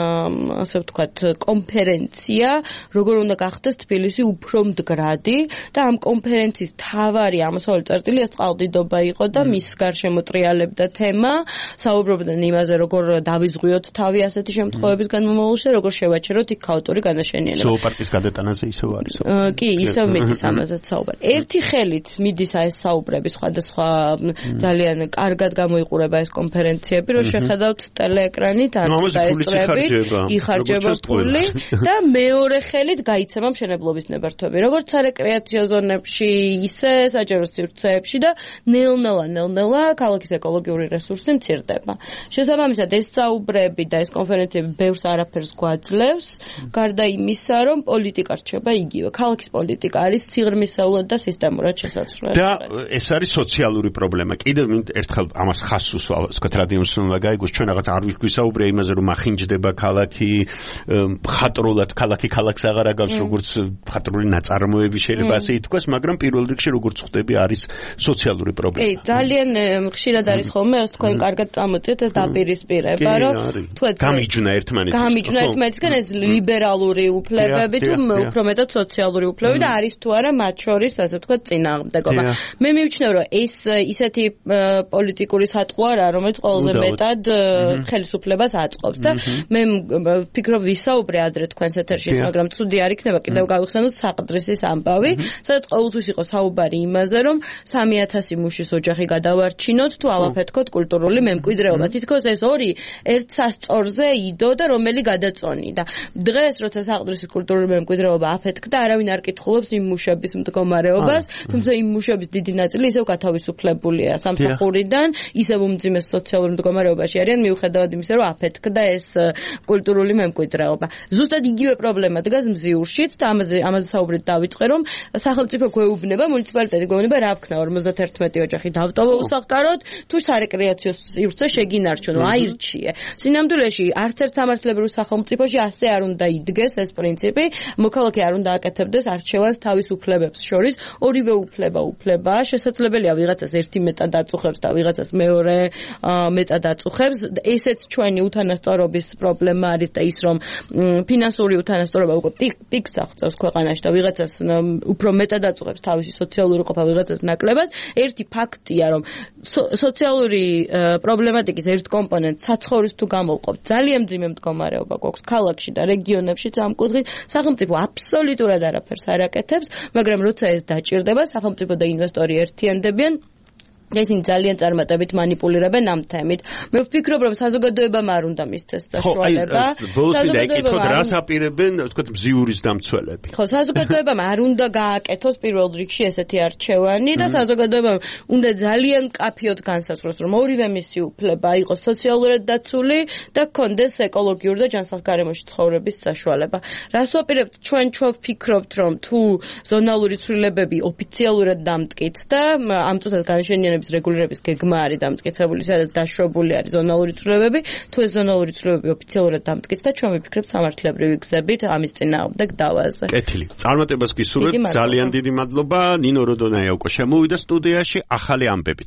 ასე ვთქვათ, კონფერენცია, როგორ უნდა გახდეს თბილისი უფრო მდგრადი და ამ კონფერენციის მთავარი ამოსავალი წერტილი ეს წყალდიდობა იყო და მის გარშემო ტრიალებდა თემა, საუბრობდნენ იმაზე, როგორ დავიზღვიოთ თავი ასეთი შემთხვევების განმავლობაში, როგორ შევაჩეროთ იქ ქაოტური განაშენიანება. ზოოპარკის გადატანაზე ისევ არის. კი, ისევ მიდის ამაზეც საუბარი. ერთი ხელით მიდის ეს საუბრები, სხვადასხვა ძალიან კარგად გამოიყურება ეს კონფერენციები, რომ შეხედავთ ტელეეკრანით ან დაესწრებით, იხარჯება ფული და მეორე ხელით გაიცემა მშენებლობის ნებართვები. როგორც სარეკრეაციო ზონებში, ისე საჯარო სივრცეებში და ნელ-ნელა ქალაქის ეკოლოგიური რესურსი მცირდება. შესაბამისად, ეს საუბრები და ეს კონფერენციები ბევრს არაფერს გვაძლევს, გარდა იმისა, რომ პოლიტიკა რჩება იგივე. ქალაქის პოლიტიკა არის სიღრმისეულად და სისტემურად შესაძლებელი. და ეს არის სოციალური პრობლემა. კიდევ ერთხელ ამას ხაზს უსვამს, ვთქვათ, რადიოსმენელმა გაიგოს, ჩვენ რაღაც არ ვისაუბრია იმაზე, რომ ახინჯდება ქალაქი, მხატვრულად ქალაქი ქალაქს აღარ აგავს, როგორც მხატვრული ნაწარმოები შეიძლება ასე ითქვას, მაგრამ პირველ რიგში როგორც ხვდები, არის სოციალური პრობლემა. კი, ძალიან ხშირად არის ხოლმე, ეს თქვენ კარგად წამოწიეთ ეს დაპირისპირება, რომ თქვენ გამიჯნა ერთმანეთისგან ეს ლიბერალური უფლებები თუ უფრო მეტად სოციალური უფლებები და არის თუ არა მათ შორის, ასე ვთქვათ, წინააღმდეგობა. მე მივჩნევ, რომ ეს ისეთი პოლიტიკური სატყვა არა, რომელიც ყველაზე მეტად ხელისუფლებას აწყობს და მე ვფიქრობ ვისაუბრე ადრე თქვენს ეთერშიც, მაგრამ ცუდი არ იქნება კიდევ გავიხსენოთ საყდრისის ამბავი, სადაც ყოველთვის იყო საუბარი იმაზე, რომ 3000 მუშის ოჯახი გადავარჩინოთ თუ ავაფეთქოთ კულტურული მემკვიდრეობა. თითქოს ეს ორი ერთ სასწორზე იდო და რომელი გადაწონი და დღეს როცა საყდრისის კულტურული მემკვიდრეობა აფეთქდა, არავინ არ კითხულობს იმ მუშების მდგომარეობას, თუმცა იმ მუშების დიდი ნაწილი ისევ გათავისუფლებულია სამსახურიდან, ისევ უმძიმე სოციალურ მდგომარეობაში არიან მიუხედავად იმისა, რომ აფეთქდა ეს კულტურული მემკვიდრეობა. ზუსტად იგივე პრობლემა დგას მზიურშიც და ამაზე საუბრით დავიწყე, რომ სახელმწიფო გვეუბნება, მუნიციპალიტეტი გვეუბნება, რა ვქნა 51 ოჯახი დავტოვო უსახლკაროდ, თუ სარეკრეაციო სივრცე შეგინარჩუნო, აირჩიე. სინამდვილეში არც ერთ სამართლებრივ სახელმწიფოში ასე არ უნდა იდგეს ეს პრინციპი, მოქალაქე არ უნდა აკეთებდეს არჩევანს თავის უფლებებს შორის, ორივე უფლებაა, შესაძლებელია ვიღაცას ერთი მეტად აწუხებს და ვიღაცას მეორე მეტად აწუხებს. ესეც ჩვენი უთანასწორობის პრობლემა არის და ის რომ ფინანსური უთანასწორობა უკვე პიკს აღწევს ქვეყანაში და ვიღაცას უფრო მეტად აწუხებს თავისი სოციალური ყოფა, ვიღაცას ნაკლებად. ერთი ფაქტია, რომ სოციალური პრობლემატიკის ერთ კომპონენტს საცხოვრის თუ გამოვყოფთ, ძალიან მძიმე მდგომარეობა გვაქვს ქალაქში და რეგიონებშიც ამ კუთხით. სახელმწიფო აბსოლუტურად არაფერს არ აკეთებს, მაგრამ როცა ეს დაჭირდება, სახელმწიფო და ინვესტორი ერთიანდებიან. ისინი ძალიან წარმატებით მანიპულირებენ ამ თემით. მე ვფიქრობ, რომ საზოგადოებამ არ უნდა მისცეს საშუალება. საზოგადოებამ რას აპირებენ, ვთქვათ, მზიურის დამცველები. ხო, საზოგადოებამ არ უნდა გააკეთოს პირველ რიგში ესეთი არჩევანი და საზოგადოებამ უნდა ძალიან მკაფიოდ განსაზღვროს, რომ ორივე მისი უფლება იყოს სოციალურად დაცული და ჰქონდეს ეკოლოგიური და ჯანსაღ გარემოში ცხოვრების საშუალება. რას ვაპირებთ ჩვენ ვფიქრობთ, რომ თუ ზონალური ცვლილებები ოფიციალურად დამტკიცდა, ამ წუთად განაშენიანების რეგულირების გეგმა არის დამტკიცებული, სადაც დაშვებული არის ზონალური ცვლილებები. თუ ეს ზონალური ცვლილებები ოფიციალურად დამტკიცდა, ჩვენ ვიფიქრებთ სამართლებრივი გზებით ამის წინააღმდეგ დავაზე. კეთილი. წარმატებას გისურვებთ. ძალიან დიდი მადლობა. ნინო როდონაია უკვე შემოვიდა სტუდიაში ახალი ამბებით.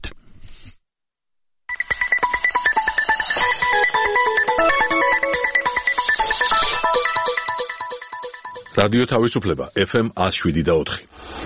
რადიო თავისუფლება FM 107.4.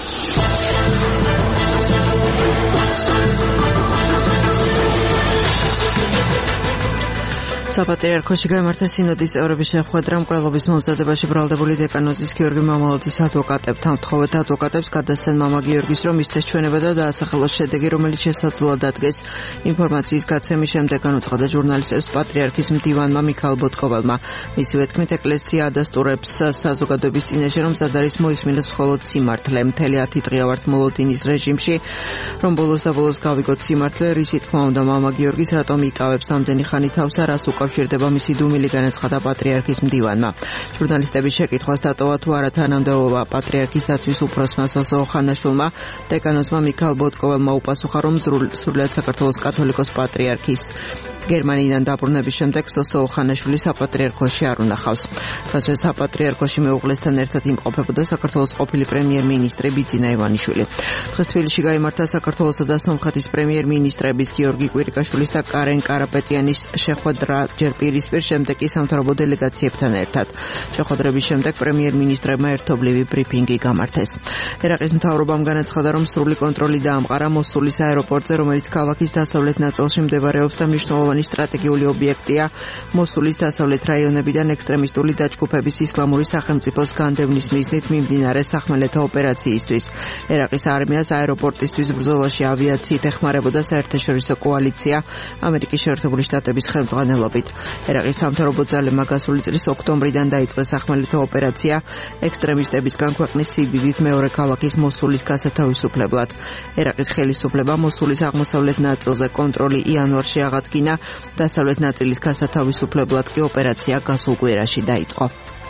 საპატრიარქოში გამართა სინოდის წევრების შეხვედრა მკვლელობის მომზადებაში ბრალდებული დეკანოზის გიორგი მამალაძის ადვოკატებთან თხოვეთ ადვოკატებს გადასცენ მამა გიორგის რომ მისცეს ჩვენება და დაასახელოს შედეგი, რომელიც შესაძლოა დადგეს. ინფორმაციის გაცემის შემდეგ განუცხადა ჟურნალისტებს პატრიარქის მდივანმა მიქაელ ბოტკოვალმა. მისივე თქმით, ეკლესია ადასტურებს საზოგადოების წინაშე, რომ მზად არის მოისმინოს მხოლოდ სიმართლე. მთელი 10 დღეა ვართ მოლოდინის რეჟიმში, რომ ბოლოს და ბოლოს გავიგოთ სიმართლე, რისი თქმა უნდა მამა გიორგის რატომ იკავებს ამდენი ხანი თავს და რას უკავშირდება მისი დუმილი განაცხადა პატრიარქის მდივანმა. ჟურნალისტების შეკითხვას დატოვა თუ არა თანამდებობა პატრიარქის დაცვის უფროსმა სოსო ხანაშვილმა, დეკანოზმა მიქაელ ბოტკოვალმა უპასუხა, რომ სრულად საქართველოს კათოლიკოს პატრიარქის გერმანიიდან დაბრუნების შემდეგ სოსო ოხანაშვილი საპატრიარქოში არ უნახავს. დღესვე საპატრიარქოში მეუღლესთან ერთად იმყოფებოდა საქართველოს ყოფილი პრემიერ-მინისტრი ბიძინა ივანიშვილი. დღეს თბილისში გაიმართა საქართველოსა და სომხეთის პრემიერ-მინისტრების გიორგი კვირიკაშვილის და კარენ კარაპეტიანის შეხვედრა ჯერ პირისპირ, შემდეგ კი სამთავრობო დელეგაციებთან ერთად. შეხვედრების შემდეგ პრემიერ-მინისტრებმა ერთობლივი ბრიფინგი გამართეს. ერაყის მთავრობამ განაცხადა, რომ სრული კონტროლი დაამყარა მოსულის აეროპორტზე, რომელიც ქალაქის დასავლეთ ნაწილში მდებარეობს და მნიშვნელოვანი სტრატეგიული ობიექტია. მოსულის დასავლეთ რაიონებიდან ექსტრემისტული დაჯგუფების ისლამური სახელმწიფოს განდევნის მიზნით მიმდინარე სახმელეთო ოპერაციისთვის. ერაყის არმიას აეროპორტისთვის ბრძოლაში ავიაციით ეხმარებოდა საერთაშორისო კოალიცია ამერიკის შეერთებული შტატების ხელმძღვანელობით. ერაყის სამთავრობო ძალებმა გასული წლის ოქტომბრიდან დაიწყეს სახმელეთო ოპერაცია ექსტრემისტებისგან ქვეყნის სიდიდით მეორე ქალაქის მოსულის გასათავისუფლებლად. ერაყის ხელისუფლებამ მოსულის აღმოსავლეთ ნაწილზე კონტროლი იანვარში აღადგინა, დასავლეთ ნაწილის გასათავისუფლებლად კი ოპერაცია გასულ კვირაში დაიწყო.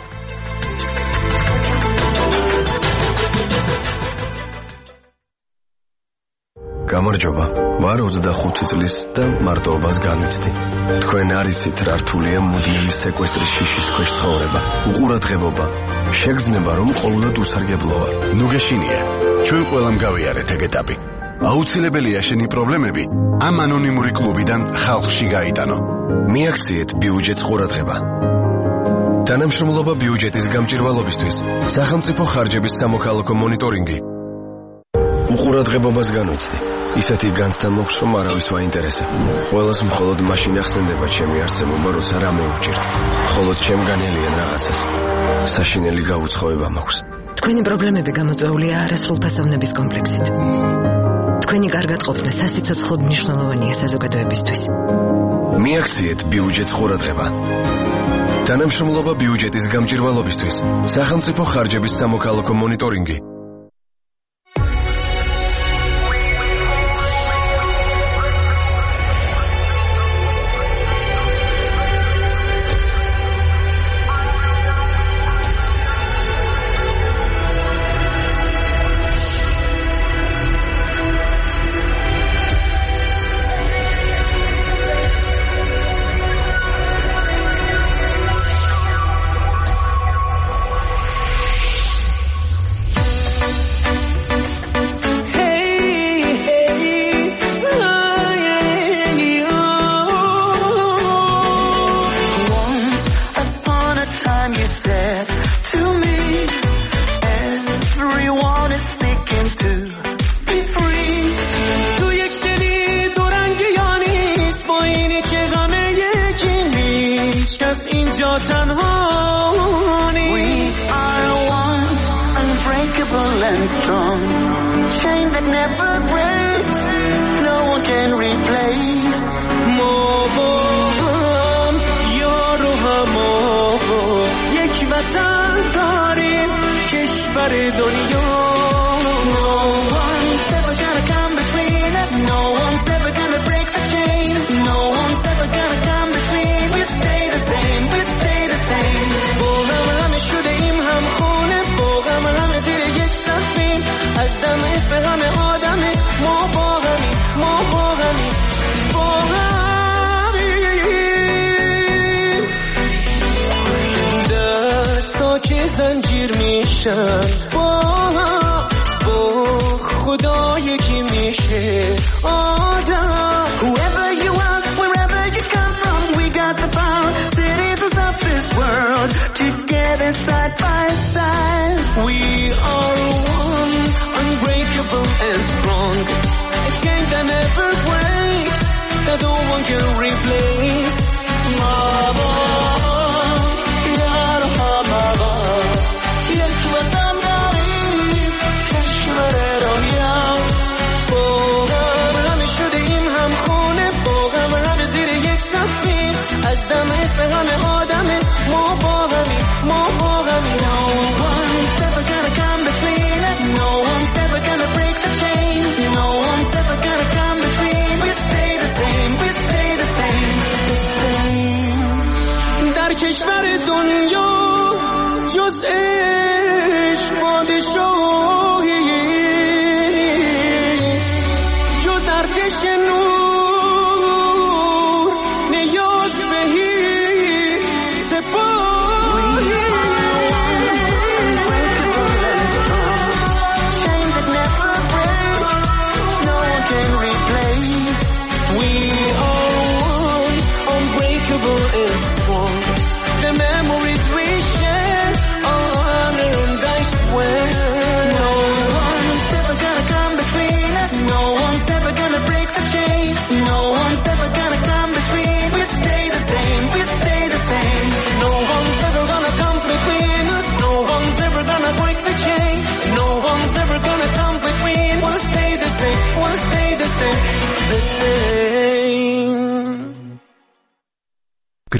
გამარჯობა, ვარ 25 წლის და მარტოობას განიცდი. თქვენ არ იცით რა რთულია მუდმივი სეკვესტრის შიშის ქვეშ ცხოვრება, უყურადღებობა, შეგრძნება რომ ყოველდღე უსარგებლო ვარ. ნუ გეშინია, ჩვენ ყველამ გავიარეთ ეგ ეტაპი. აუცილებელია შენი პრობლემები ამ ანონიმური კლუბიდან ხალხში გაიტანო. მიაქციეთ ბიუჯეტს ყურადღება. თანამშრომლობა ბიუჯეტის გამჭირვალობისთვის, სახელმწიფო ხარჯების სამოქალაქო მონიტორინგი. უყურადღებობას განვიცდი. ისეთი განცდა მოქვს, რომ არავის ვაინტერესებ. ყველას მხოლოდ მაშინ ახსენდება ჩემი არსებობა, როცა რამე უჭირთ. მხოლოდ ჩემგანელიან რაღაცას. საშინელი გაუცხოება მაქვს. თქვენი პრობლემები გამოწვეულია არასრულფასოვნების კომპლექსით. თქვენი კარგად ყოფნა სასიცოცხლოდ მნიშვნელოვანია საზოგადოებისთვის. მიაქციეთ ბიუჯეტს ყურადღება. თანამშრომლობა ბიუჯეტის გამჭირვალობისთვის, სახელმწიფო ხარჯების სამოქალაქო მონიტორინგი.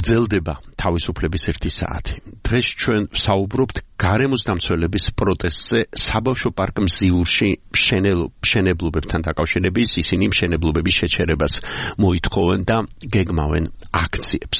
გრძელდება თავისუფლების 1 საათი. დღეს ჩვენ ვსაუბრობთ გარემოს დამცველების პროტესტზე საბავშვო პარკ მზიურში მშენებლობებთან დაკავშირებით. ისინი მშენებლობების შეჩერებას მოითხოვენ და გეგმავენ აქციებს.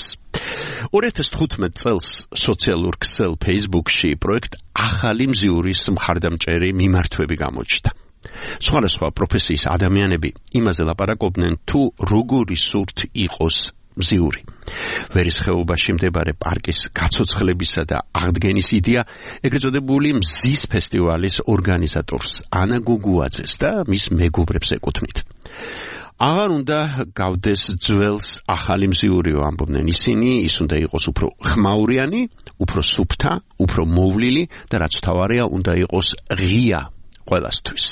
2015 წელს სოციალურ ქსელ Facebook-ში პროექტ ახალი მზიურის მხარდამჭერი მიმართვები გამოჩნდა. სხვადასხვა პროფესიის ადამიანები იმაზე ლაპარაკობდნენ, თუ როგორი სურთ იყოს მზიური. ვერის ხეობაში მდებარე პარკის გაცოცხლებისა და აღდგენის იდეა ეგრეთ წოდებული მზის ფესტივალის ორგანიზატორს ანა გუგუაძეს და მის მეგობრებს ეკუთვნით. აღარ უნდა გავდეს ძველს ახალი მზიურიო, ამბობდნენ ისინი, ის უნდა იყოს უფრო ხმაურიანი, უფრო სუფთა, უფრო მოვლილი და რაც თავარია, უნდა იყოს ღია ყველასთვის.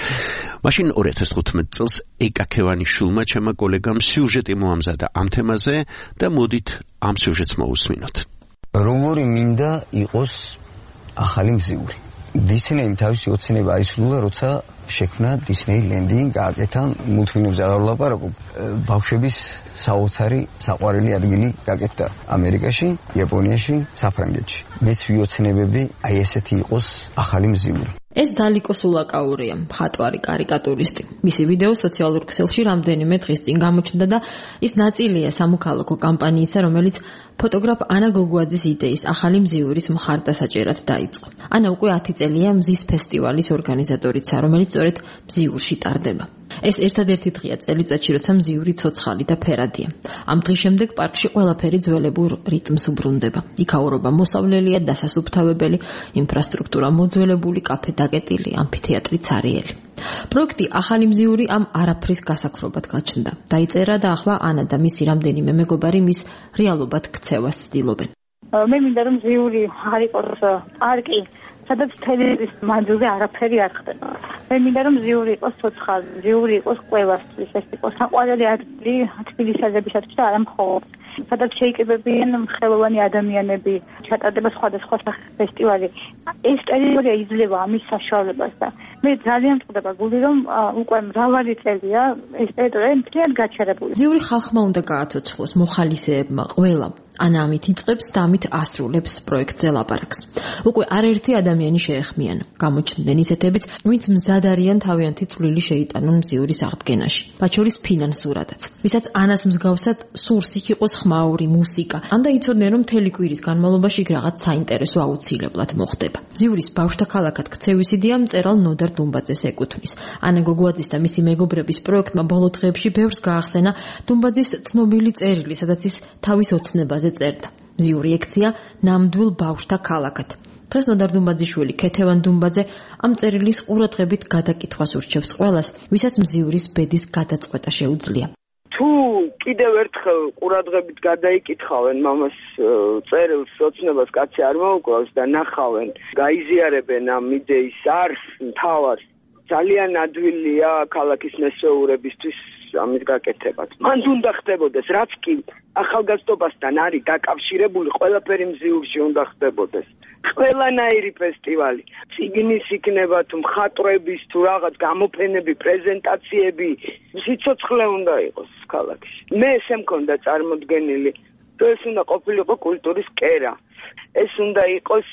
მაშინ 2015 წელს ეკა ქევანიშვილმა ჩემმა კოლეგამ სიუჟეტი მოამზადა ამ თემაზე და მოდით ამ სიუჟეტს მოусმინოთ. როგორი მინდა იყოს ახალი მზიური. დისნეიმ თავისი ოცნება აისრულა, როცა შექმნა დისნეი ლენდი, გააკეთა მულტფილმებზე აღარ ვლაპარაკობ, ბავშვების საოცარი საყვარელი ადგილი გაკეთდა ამერიკაში, იაპონიაში, საფრანგეთში. მეც ვიოცნებებდი აი ესეთი იყოს ახალი მზიური. ეს დალიკო სულაკაურია, მხატვარი, კარიკატურისტი. მისი ვიდეო სოციალურ ქსელში რამდენიმე დღის წინ გამოჩნდა და ის ნაწილია სამოქალაქო კამპანიისა, რომელიც ფოტოგრაფ ანა გოგუაძის იდეის ახალი მზიურის მხარდასაჭერად დაიწყო. ანა უკვე 10 წელია მზის ფესტივალის ორგანიზატორიცა, რომელიც სწორედ მზიურში ტარდება. ეს ერთადერთი დღეა წელიწადში, როცა მზიური ცოცხალი და ფერადია. ამ დღის შემდეგ პარკში ყველაფერი ძველებურ რიტმს უბრუნდება. იქაურობა მოსავლელია, დასასუფთავებელი, ინფრასტრუქტურა მოძველებული, კაფე დაკეტილი, ამფითეატრი ცარიელი. პროექტი ახალი მზიური ამ არაფრის გასაქრობად გაჩნდა. დაიწერა და ახლა ანა და მისი რამდენიმე მეგობარი მის რეალობად ქცევას ცდილობენ. მე მინდა რომ მზიური არ იყოს პარკი, სადაც თელევის მანძილზე არაფერი არ ხდება. მე მინდა რომ მზიური იყოს ცოცხალი, მზიური იყოს ყველასთვის, ეს იყოს საყვარელი ადგილი თბილისელებისათვის და არა მხოლოდ. სადაც შეიკრიბებიან ხელოვანი ადამიანები, ჩატარდება სხვადასხვა სახის ფესტივალი. ეს ტერიტორია იძლევა ამის საშუალებას და მე ძალიან მწყდება გული, რომ უკვე მრავალი წელია ეს ტერიტორია მთლიანად გაჩერებული. მზიური ხალხმა უნდა გააცოცხლოს, მოხალისეებმა, ყველამ. ანა ამით იწყებს და ამით ასრულებს პროექტზე ლაპარაკს. უკვე არაერთი ადამიანი შეეხმიანა. გამოჩნდნენ ისეთებიც, ვინც მზად არიან თავიანთი წვლილი შეიტანონ მზიურის აღდგენაში. მათ შორის ფინანსურადაც. ვისაც ანას მსგავსად სურს იქ იყოს ხმაური, მუსიკა. ან და იცოდნენ, რომ მთელი კვირის განმავლობაში იქ რაღაც საინტერესო აუცილებლად მოხდება. მზიურის ბავშვთა ქალაქად ქცევის იდეა მწერალ ნოდარ დუმბაძეს ეკუთვნის. ანა გოგუაძის და მისი მეგობრების პროექტმა ბოლო დღეებში ბევრს გაახსენა დუმბაძის ცნობილი წერილი, სადაც ის თავის ოცნებაზე წერდა. მზიური ექცია ნამდვილ ბავშვთა ქალაქად. დღეს ნოდარ დუმბაძიშვილი, ქეთევან დუმბაძე ამ წერილის ყურადღებით გადაკითხვას ურჩევს ყველას, ვისაც მზიურის ბედის გადაწყვეტა შეუძლია. თუ კიდევ ერთხელ ყურადღებით გადაიკითხავენ მამას წერილს, ოცნებას კაცი არ მოუკლავს და ნახავენ, გაიზიარებენ ამ იდეის არს, მთავარს, ძალიან ადვილია ქალაქის მესეურებისთვის ამის გაკეთებაც. მან უნდა ხდებოდეს, რაც კი ახალგაზრდობასთან არის დაკავშირებული, ყველაფერი მზიურში უნდა ხდებოდეს. ყველანაირი ფესტივალი, წიგნის იქნება თუ მხატვრების თუ რაღაც გამოფენები, პრეზენტაციები, სიცოცხლე უნდა იყოს ქალაქში. მე ესე მქონდა წარმოდგენილი, თუ ეს უნდა ყოფილიყო კულტურის კერა. ეს უნდა იყოს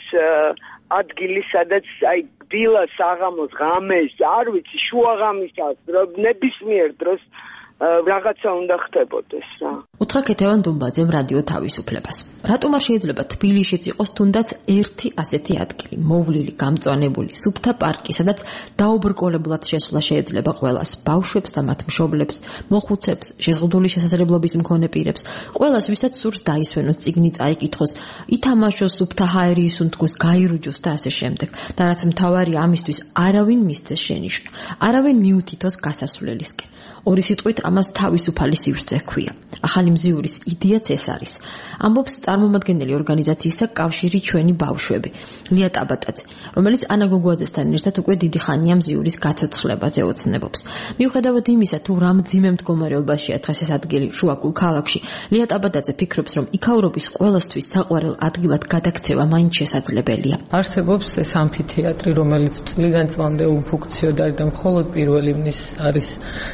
ადგილი, სადაც აი დილას, საღამოს, ღამეს, არ ვიცი, შუაღამისას, ნებისმიერ დროს რაღაცა უნდა ხდებოდეს რა. უთხრა ქეთევან დუმბაძემ რადიო თავისუფლებას. რატომ არ შეიძლება თბილისშიც იყოს თუნდაც ერთი ასეთი ადგილი, მოვლილი, გამწვანებული, სუფთა პარკი, სადაც დაუბრკოლებლად შესვლა შეიძლება ყველას, ბავშვებს და მათ მშობლებს, მოხუცებს, შეზღუდული შესაძლებლობის მქონე პირებს, ყველას, ვისაც სურს დაისვენოს წიგნი, წაიკითხოს, ითამაშოს, სუფთა ჰაერი ისუნთქოს, გაირუჯოს და ასე შემდეგ. და რაც მთავარია, ამისთვის არავინ მისცეს შენიშვნა, არავინ მიუთითოს გასასვლელისკენ. ორი სიტყვით ამას თავისუფალი სივრცე ჰქვია. ახალი მზიურის იდეაც ეს არის. ამბობს წარმომადგენელი ორგანიზაციისა კავშირი ჩვენი ბავშვები, ლია ტაბატაძე, რომელიც ანა გოგუაძესთან ერთად უკვე დიდი ხანია მზიურის გაცოცხლებაზე ოცნებობს. მიუხედავად იმისა, თუ რა მძიმე მდგომარეობაშია დღეს ეს ადგილი შუაგულ ქალაქში, ლია ტაბატაძე ფიქრობს, რომ იქაურობის ყველასთვის საყვარელ ადგილად გადაქცევა მაინც შესაძლებელია. არსებობს ეს ამფითეატრი, რომელიც წლიდან წლამდე უფუნქციონალია და მხოლოდ პირველ ივნის არის დატვირთული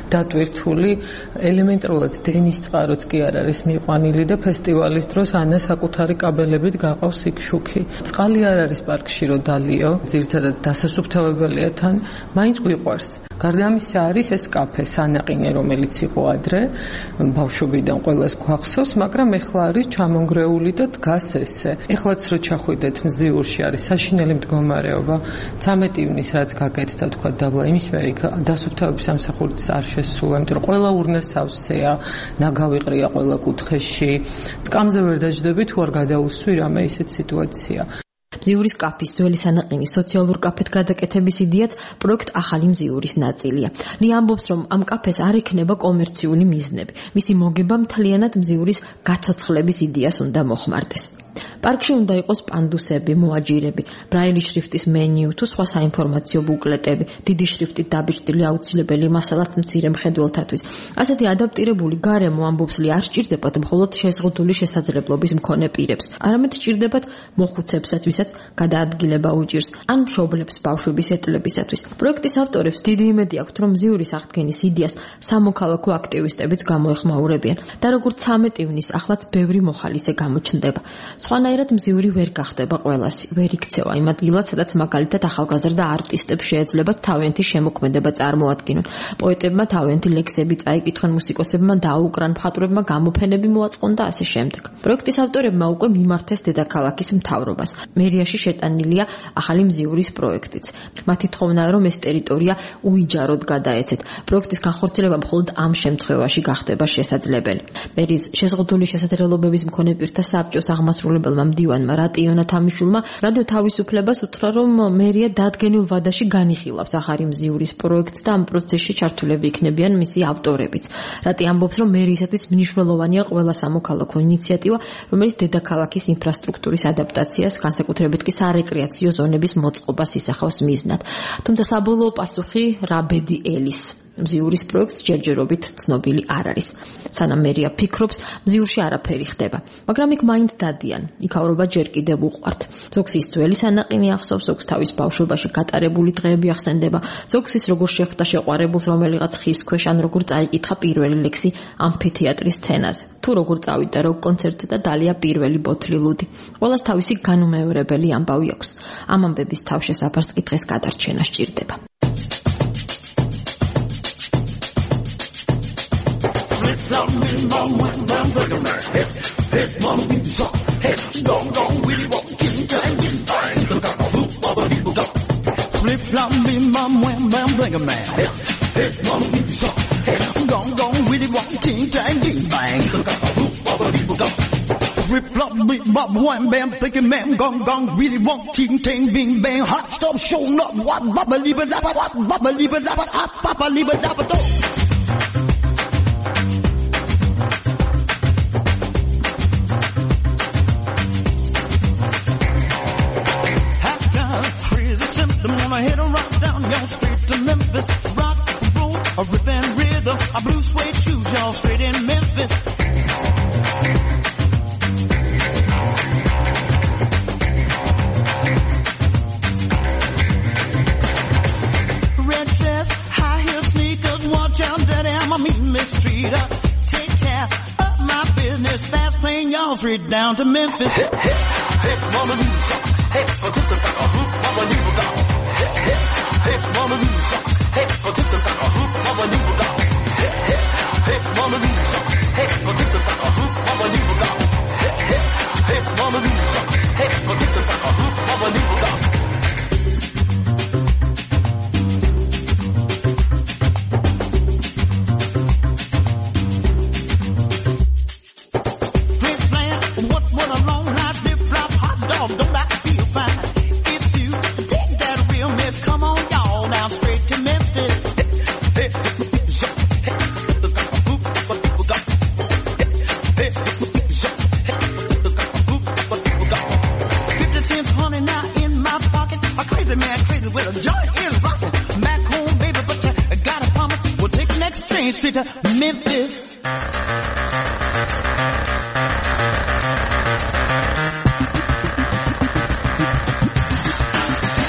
ერთული ელემენტარულად დენის წყაროც კი არ არის მიყვანილი და ფესტივალის დროს ანა საკუთარი კაბელებით გაყავს იქ შუქი. წყალი არ არის პარკში რომ დალიო, ძირითადად დასასუფთავებელია თან, მაინც გვიყვარს. გარდა ამისა არის ეს კაფე სანაყინე, რომელიც იყო ადრე, ბავშვობიდან ყველას გვახსოვს, მაგრამ ეხლა არის ჩამონგრეული და დგას ესე. ეხლაც რო ჩახვიდეთ მზიურში არის საშინელი მდგომარეობა. 13 ივნის რაც გაკეთდა თქვა დაბლა იმის მერე დასუფთავების სამსახურიც არ შესულა, იმიტომ რომ ყველა ურნა სავსეა, ნაგავი ყრია ყველა კუთხეში. სკამზე ვერ დაждები თუ არ გადაუსვი რამე ისეთ სიტუაცია. მზიურის კაფის ძველი სანაყინის სოციალურ კაფედ გადაკეთების იდეაც პროექტ ახალი მზიურის ნაწილია. ლი ამბობს, რომ ამ კაფეს არ ექნება კომერციული მიზნები. მისი მოგება მთლიანად მზიურის გაცოცხლების იდეას უნდა მოხმარდეს. პარკში უნდა იყოს პანდუსები, მოაჯირები, ბრაილი შრიფტის მენიუ თუ სხვა საინფორმაციო ბუკლეტები, დიდი შრიფტით დაბეჭდილი აუცილებელი მასალაც მცირე მხედველთათვის. ასეთი ადაპტირებული გარემო ამბობს ლი არ სჭირდებათ მხოლოდ შეზღუდული შესაძლებლობის მქონე პირებს, არამედ სჭირდებათ მოხუცებსაც, ვისაც გადაადგილება უჭირს, ან მშობლებს ბავშვების ეტლებისათვის. პროექტის ავტორებს დიდი იმედი აქვთ, რომ მზიურის აღდგენის იდეას სამოქალაქო აქტივისტებიც გამოეხმაურებიან და როგორც 13 ივნის ახლაც ბევრი მოხალისე გამოჩნდება. სხვანაირად მზიური ვერ გახდება ყველასი, ვერ იქცევა იმ ადგილად, სადაც მაგალითად ახალგაზრდა არტისტებს შეეძლებათ თავიანთი შემოქმედება წარმოადგინონ. პოეტებმა თავიანთი ლექსები წაიკითხონ, მუსიკოსებმა დაუკრან, მხატვრებმა გამოფენები მოაწყონ და ასე შემდეგ. პროექტის ავტორებმა უკვე მიმართეს დედაქალაქის მთავრობას. მერიაში შეტანილია ახალი მზიურის პროექტიც. მათი თხოვნაა, რომ ეს ტერიტორია უიჯაროდ გადაეცეთ. პროექტის განხორციელება მხოლოდ ამ შემთხვევაში გახდება შესაძლებელი. მერის შეზღუდული შესაძლებლობების მქონე პირთა საბჭოს აღმასრულებელმა მდივანმა რატიონა თამიშულმა რადიო თავისუფლებას უთხრა, რომ მერია დადგენილ ვადაში განიხილავს ახალი მზიურის პროექტს და ამ პროცესში ჩართულები იქნებიან მისი ავტორებიც. რატი ამბობს, რომ მერიისათვის მნიშვნელოვანია ყველა სამოქალაქო ინიციატივა, რომელიც დედაქალაქის ინფრასტრუქტურის ადაპტაციას, განსაკუთრებით კი სარეკრეაციო ზონების მოწყობას ისახავს მიზნად. თუმცა საბოლოო პასუხი რა ბედი ელის მზიურის პროექტს ჯერჯერობით ცნობილი არ არის. სანამ მერია ფიქრობს, მზიურში არაფერი ხდება, მაგრამ იქ მაინც დადიან. იქავრობა ჯერ კიდევ უყვართ. ზოგს ის ძველი სანაყინი ახსოვს, ზოგს თავის ბავშვობაში გატარებული დღეები ახსენდება, ზოგს ის როგორ შეხვდა შეყვარებულს რომელიღაც ხის ქვეშ, ან როგორ წაიკითხა პირველი ლექსი ამფითეატრის სცენაზე, თუ როგორ წავიდა როკ კონცერტზე და დალია პირველი ბოთლი ლუდი. ყველას თავისი განუმეორებელი ამბავი აქვს. ამ ამბების თავშესაფარს კი დღეს გადარჩენა სჭირდება. Rip flop beat bop wham bam thinking man gong gong really walk ting ting bing bang hot stop show up what baba leave it up what baba leave it up hot papa leave it up I'ma hit a rock down y'all straight to Memphis. Rock, roll, a rip and rhythm. A blue suede shoes, y'all straight in Memphis. Red dress, high heel sneakers, watch out, daddy, I'ma meet mistreater. Take care of my business, fast playing y'all straight down to Memphis. Hey, hey, hey, mama, hey, for just a hoop, mama, leave it down. Hey, mama Lisa. Hey, for just a hoop, mama leave it down. Hey, mama Lisa. Hey, for just a hoop, mama leave it down. Hey, mama Lisa. Hey, for just a hoop, mama leave it down. Prince Land, what a long night, flip flop, hot dog, don't I feel fine? If you dig that realness, come on, y'all, down straight to Memphis. Crazy with a joint is rocking. Back home, baby, but you gotta promise we'll take the next train straight to Memphis.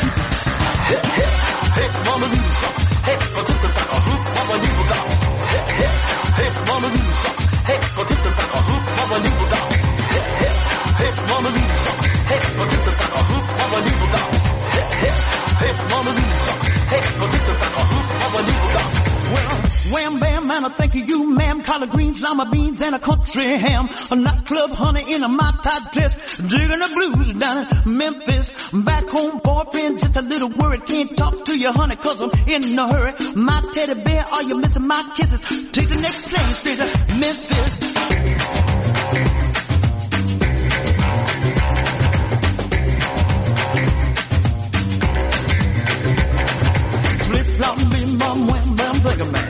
Hey, mama Lisa. Hey, for just a hoop, mama leave it down. Mona Lisa. Hey, but it's a Mama Lisa. Hey, Mona Lisa. Hey, but it's a Mama Lisa. Hey, Mona Lisa. Hey, but it's a Mama Lisa. Well, wham bam, man, I think of you, ma'am. Collard greens, lima beans, and a country ham. A nightclub honey in a my-tie dress. Digging the blues down in Memphis. Back home, boyfriend, just a little worried. Can't talk to you, honey, cause I'm in a hurry. My teddy bear, are you missing my kisses? Take the next train straight to Memphis. Flip-flop, bim-bum, wham-bam, bling-a-man.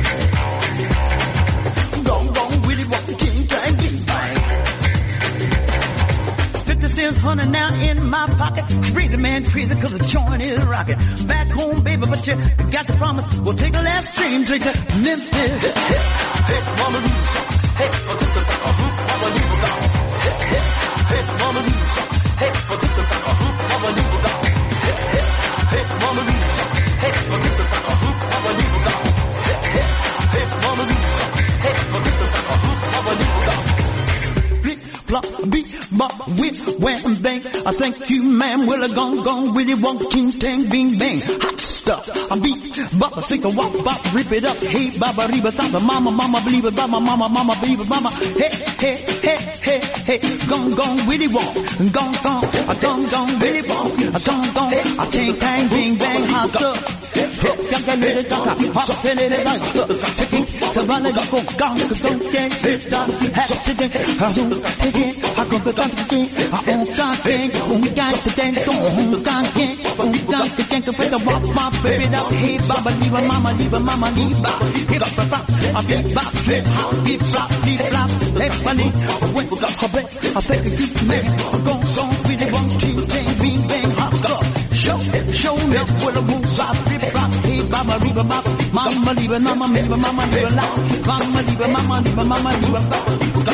$50 now in my pocket. Bring the man crazy cause the joint is rocking. Back home, baby, but you got to promise. We'll take the last train to Memphis. Hey, Mama Lisa. Hey, but it's the Mama Lisa. Hey, Mama Lisa. Hey, but it's the Mama Lisa. Hey, Mama Lisa. Hey, but it's the Mama Lisa. Hey, Mama Lisa. Hey, but it's the Mama Lisa. Flop, beat, bop, whip, wham, bang. I thank you, ma'am. Well, I gone, really won't ting, tang, bing, bang. Hot stuff. I beat, bop, I think I walk, bop, rip it up. Hey, baba, reba, tapa, mama, believe it, mama, believe it, mama. Hey, gone, really won't. Gone, really won't. I ting, tang, bing, bang, hot stuff. Got little talk, hot, send it, like stuff. Taking, so run it, go, cause don't get sit down. Have to I go to the I own something. We got the dance, don't got the dance, to walk my baby out. Hey, Baba, leave a mama, leave a mama, leave a hip up, I big bop, flip, hip flop, left funny. When we got her best, I take a good man. Go, really want to change, bing, bang, hot up. Show me what a move, I flip, flop. Hey, Baba, leave a mama, leave a mama, leave a mama, leave a lot. Mama, leave a mama, leave a mama, leave a flop.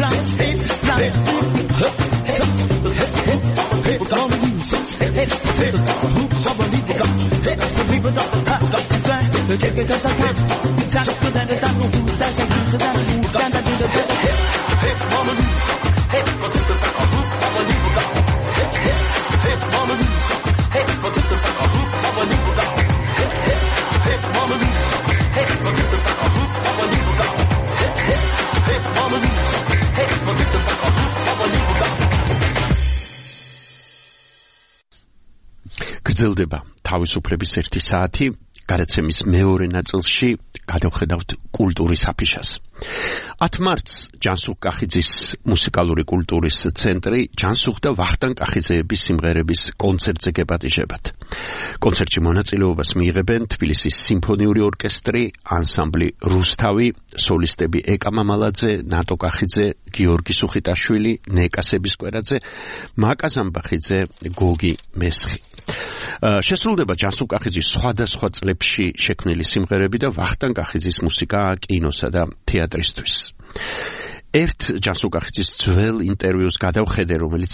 გრძელდება თავისუფლების 1 საათი, გადაცემის მეორე ნაწილში გადავხედავთ კულტურის აფიშას. 10 მარტს ჯანსუღ კახიძის მუსიკალური კულტურის ცენტრი ჯანსუღ და ვახტანგ კახიძეების სიმღერების კონცერტზე გეპატიჟებათ. კონცერტში მონაწილეობას მიიღებენ თბილისის სიმფონიური ორკესტრი, ანსამბლი რუსთავი, სოლისტები ეკა მამალაძე, ნატო კახიძე, გიორგი სუხიტაშვილი, ნეკა სებისკვერაძე, მაკა ზამბახიძე, გოგი მესხი. შესრულდება ჯანსუღ კახიძის სხვადასხვა წლებში შექმნილი სიმღერები და ვახტანგ კახიძის მუსიკა კინოსა და თეატრისთვის. ერთ ჯანსუღ კახიძის ძველ ინტერვიუს გადავხედე, რომელიც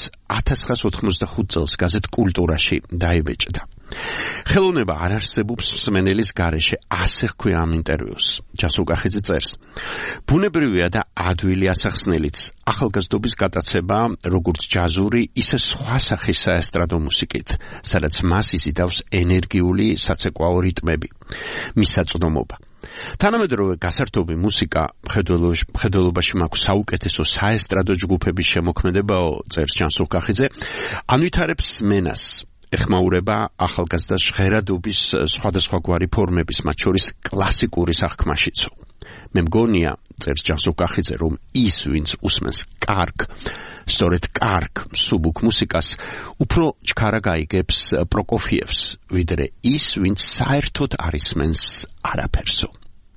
1985 წელს გაზეთ კულტურაში დაიბეჭდა. ხელოვნება არ არსებობს მსმენელის გარეშე, ასე ჰქვია ამ ინტერვიუს. ჯანსუღ კახიძე წერს: ბუნებრივია და ადვილი ასახსნელიც ახალგაზრდობის გატაცება, როგორც ჯაზური, ისე სხვა სახის საესტრადო მუსიკით, სადაც მას იზიდავს ენერგიული საცეკვაო რიტმები, მისაწვდომობა. თანამედროვე გასართობი მუსიკა მხედველობაში მაქვს საუკეთესო საესტრადო ჯგუფების შემოქმედებაო, წერს ჯანსუღ კახიძე, ანვითარებს მენას, ეხმაურება ახალგაზრდა ჟღერადობის სხვადასხვაგვარი ფორმების, მათ შორის კლასიკური სახქმაშიცო. მე მგონია, წერს ჯანსუღ კახიძე, რომ ის, ვინც უსმენს კარგ, სწორედ კარგ მსუბუქ მუსიკას, უფრო ჩქარა გაიგებს პროკოფიევს, ვიდრე ის, ვინც საერთოდ არ ისმენს არაფერსო.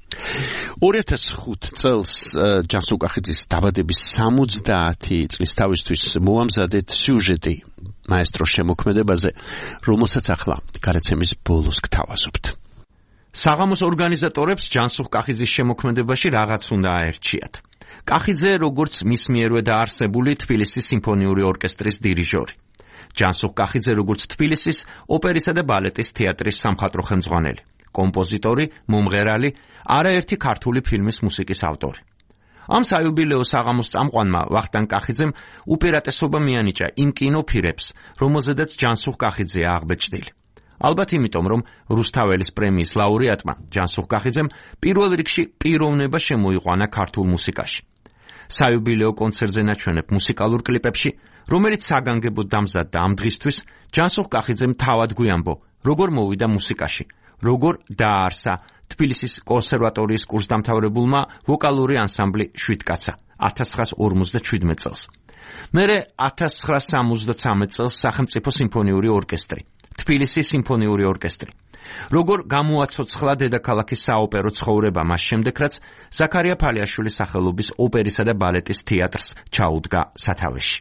2005 წელს ჯანსუღ კახიძის დაბადების 70 წლის თავისთვის მოამზადეთ სიუჟეტი მაესტროს შემოქმედებაზე, რომელსაც ახლა გადაცემის ბოლოს გთავაზობთ. საღამოს ორგანიზატორებს ჯანსუღ კახიძის შემოქმედებაში რაღაც უნდა აერჩიათ. კახიძე როგორც მის მიერვე დაარსებული თბილისის სიმფონიური ორკესტრის დირიჟორი. ჯანსუღ კახიძე როგორც თბილისის ოპერისა და ბალეტის თეატრის სამხატვრო ხელმძღვანელი. კომპოზიტორი, მომღერალი, არაერთი ქართული ფილმის მუსიკის ავტორი. ამ საიუბილეო საღამოს წამყვანმა ვახტანგ კახიძემ უპირატესობა მიანიჭა იმ კინოფირებს, რომელზედაც ჯანსუღ კახიძეა აღბეჭდილი. ალბათ იმიტომ, რომ რუსთაველის პრემიის ლაურეატმა ჯანსუღ კახიძემ პირველ რიგში პიროვნება შემოიყვანა ქართულ მუსიკაში. საიუბილეო კონცერტზე ნაჩვენებ მუსიკალურ კლიპებში, რომელიც საგანგებოდ დამზადდა ამ დღისთვის, ჯანსუღ კახიძემ თავად გვიამბო, როგორ მოვიდა მუსიკაში, როგორ დააარსა თბილისის კონსერვატორიის კურსდამთავრებულმა ვოკალური ანსამბლი შვიდკაცა 1957 წელს. მერე 1973 წელს სახელმწიფო სიმფონიური ორკესტრი, თბილისის სიმფონიური ორკესტრი. როგორ გამოაცოცხლა დედაქალაქის საოპერო ცხოვრება მას შემდეგ, რაც ზაქარია ფალიაშვილის სახელობის ოპერისა და ბალეტის თეატრს ჩაუდგა სათავეში.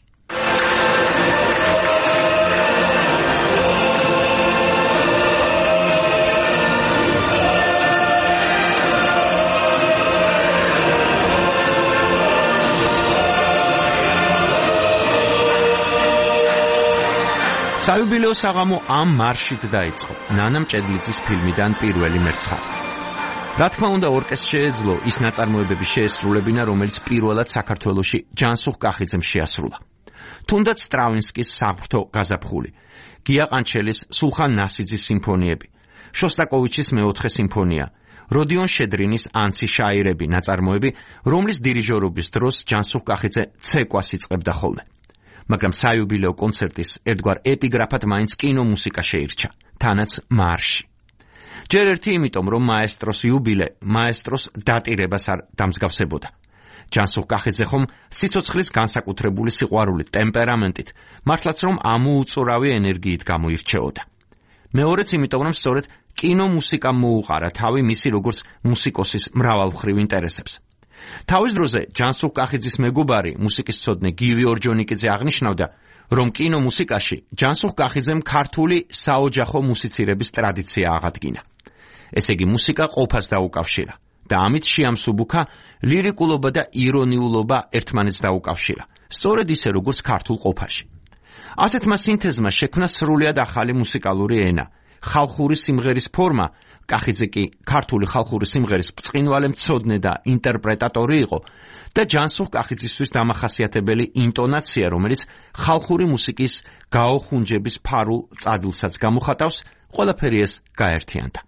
საიუბილეო საღამო ამ მარშით დაიწყო ნანა მჭედლიძის ფილმიდან პირველი მერცხალი. რა თქმა უნდა, ორკესტრს შეეძლო ის ნაწარმოებების შეესრულებინა, რომელიც პირველად საქართველოში ჯანსუღ კახიძემ შეასრულა. თუნდაც სტრავინსკის საღვთო გაზაფხული, გია ყანჩელის სულხან ნასიძის სიმფონიები, შოსტაკოვიჩის მეოთხე სიმფონია, როდიონ შედრინის ანცი შაირები ნაწარმოები, რომლის დირიჟორობის დროს ჯანსუღ კახიძე ცეკვას იწყებდა ხოლმე. მაგრამ საიუბილეო კონცერტის ერთგვარ ეპიგრაფად მაინც კინომუსიკა შეირჩა, თანაც მარში. ჯერ ერთი იმიტომ, რომ მაესტროს იუბილე მაესტროს დატირებას არ დამსგავსებოდა. ჯანსუღ კახიძე ხომ სიცოცხლის განსაკუთრებული სიყვარულით, ტემპერამენტით, მართლაც რომ ამოუწურავი ენერგიით გამოირჩეოდა. მეორეც იმიტომ, რომ სწორედ კინომუსიკა მოუყარა თავი მისი როგორც მუსიკოსის მრავალმხრივ ინტერესებს. თავის დროზე ჯანსუღ კახიძის მეგობარი, მუსიკისმცოდნე გივი ორჯონიკიძე აღნიშნავდა, რომ კინომუსიკაში ჯანსუღ კახიძემ ქართული საოჯახო მუსიცირების ტრადიცია აღადგინა. ესე იგი, მუსიკა ყოფას დაუკავშირა და ამით შეამსუბუქა ლირიკულობა და ირონიულობა ერთმანეთს დაუკავშირა, სწორედ ისე როგორც ქართულ ყოფაში. ასეთმა სინთეზმა შექმნა სრულიად ახალი მუსიკალური ენა, ხალხური სიმღერის ფორმა. კახიძე კი ქართული ხალხური სიმღერის ბრწყინვალე მცოდნე და ინტერპრეტატორი იყო და ჯანსუღ კახიძისთვის დამახასიათებელი ინტონაცია, რომელიც ხალხური მუსიკის გაოხუნჯების ფარულ წადილსაც გამოხატავს, ყველაფერი ეს გაერთიანდა.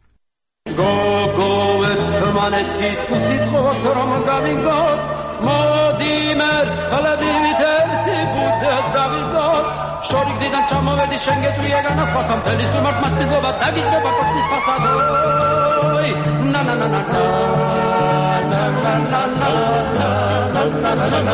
გოგო ერთმანეთის სიტყვას რომ გავიგოთ, მოდი მერცხლებით ერთი ბუდე დავიგოთ, შორიგდიდან ჩამოვედი შენ გეტყვია განაცხადა მთელი სიმართლე მართლობა დაგიწყება კოშკის ფასადო. na na na na na na na na na na na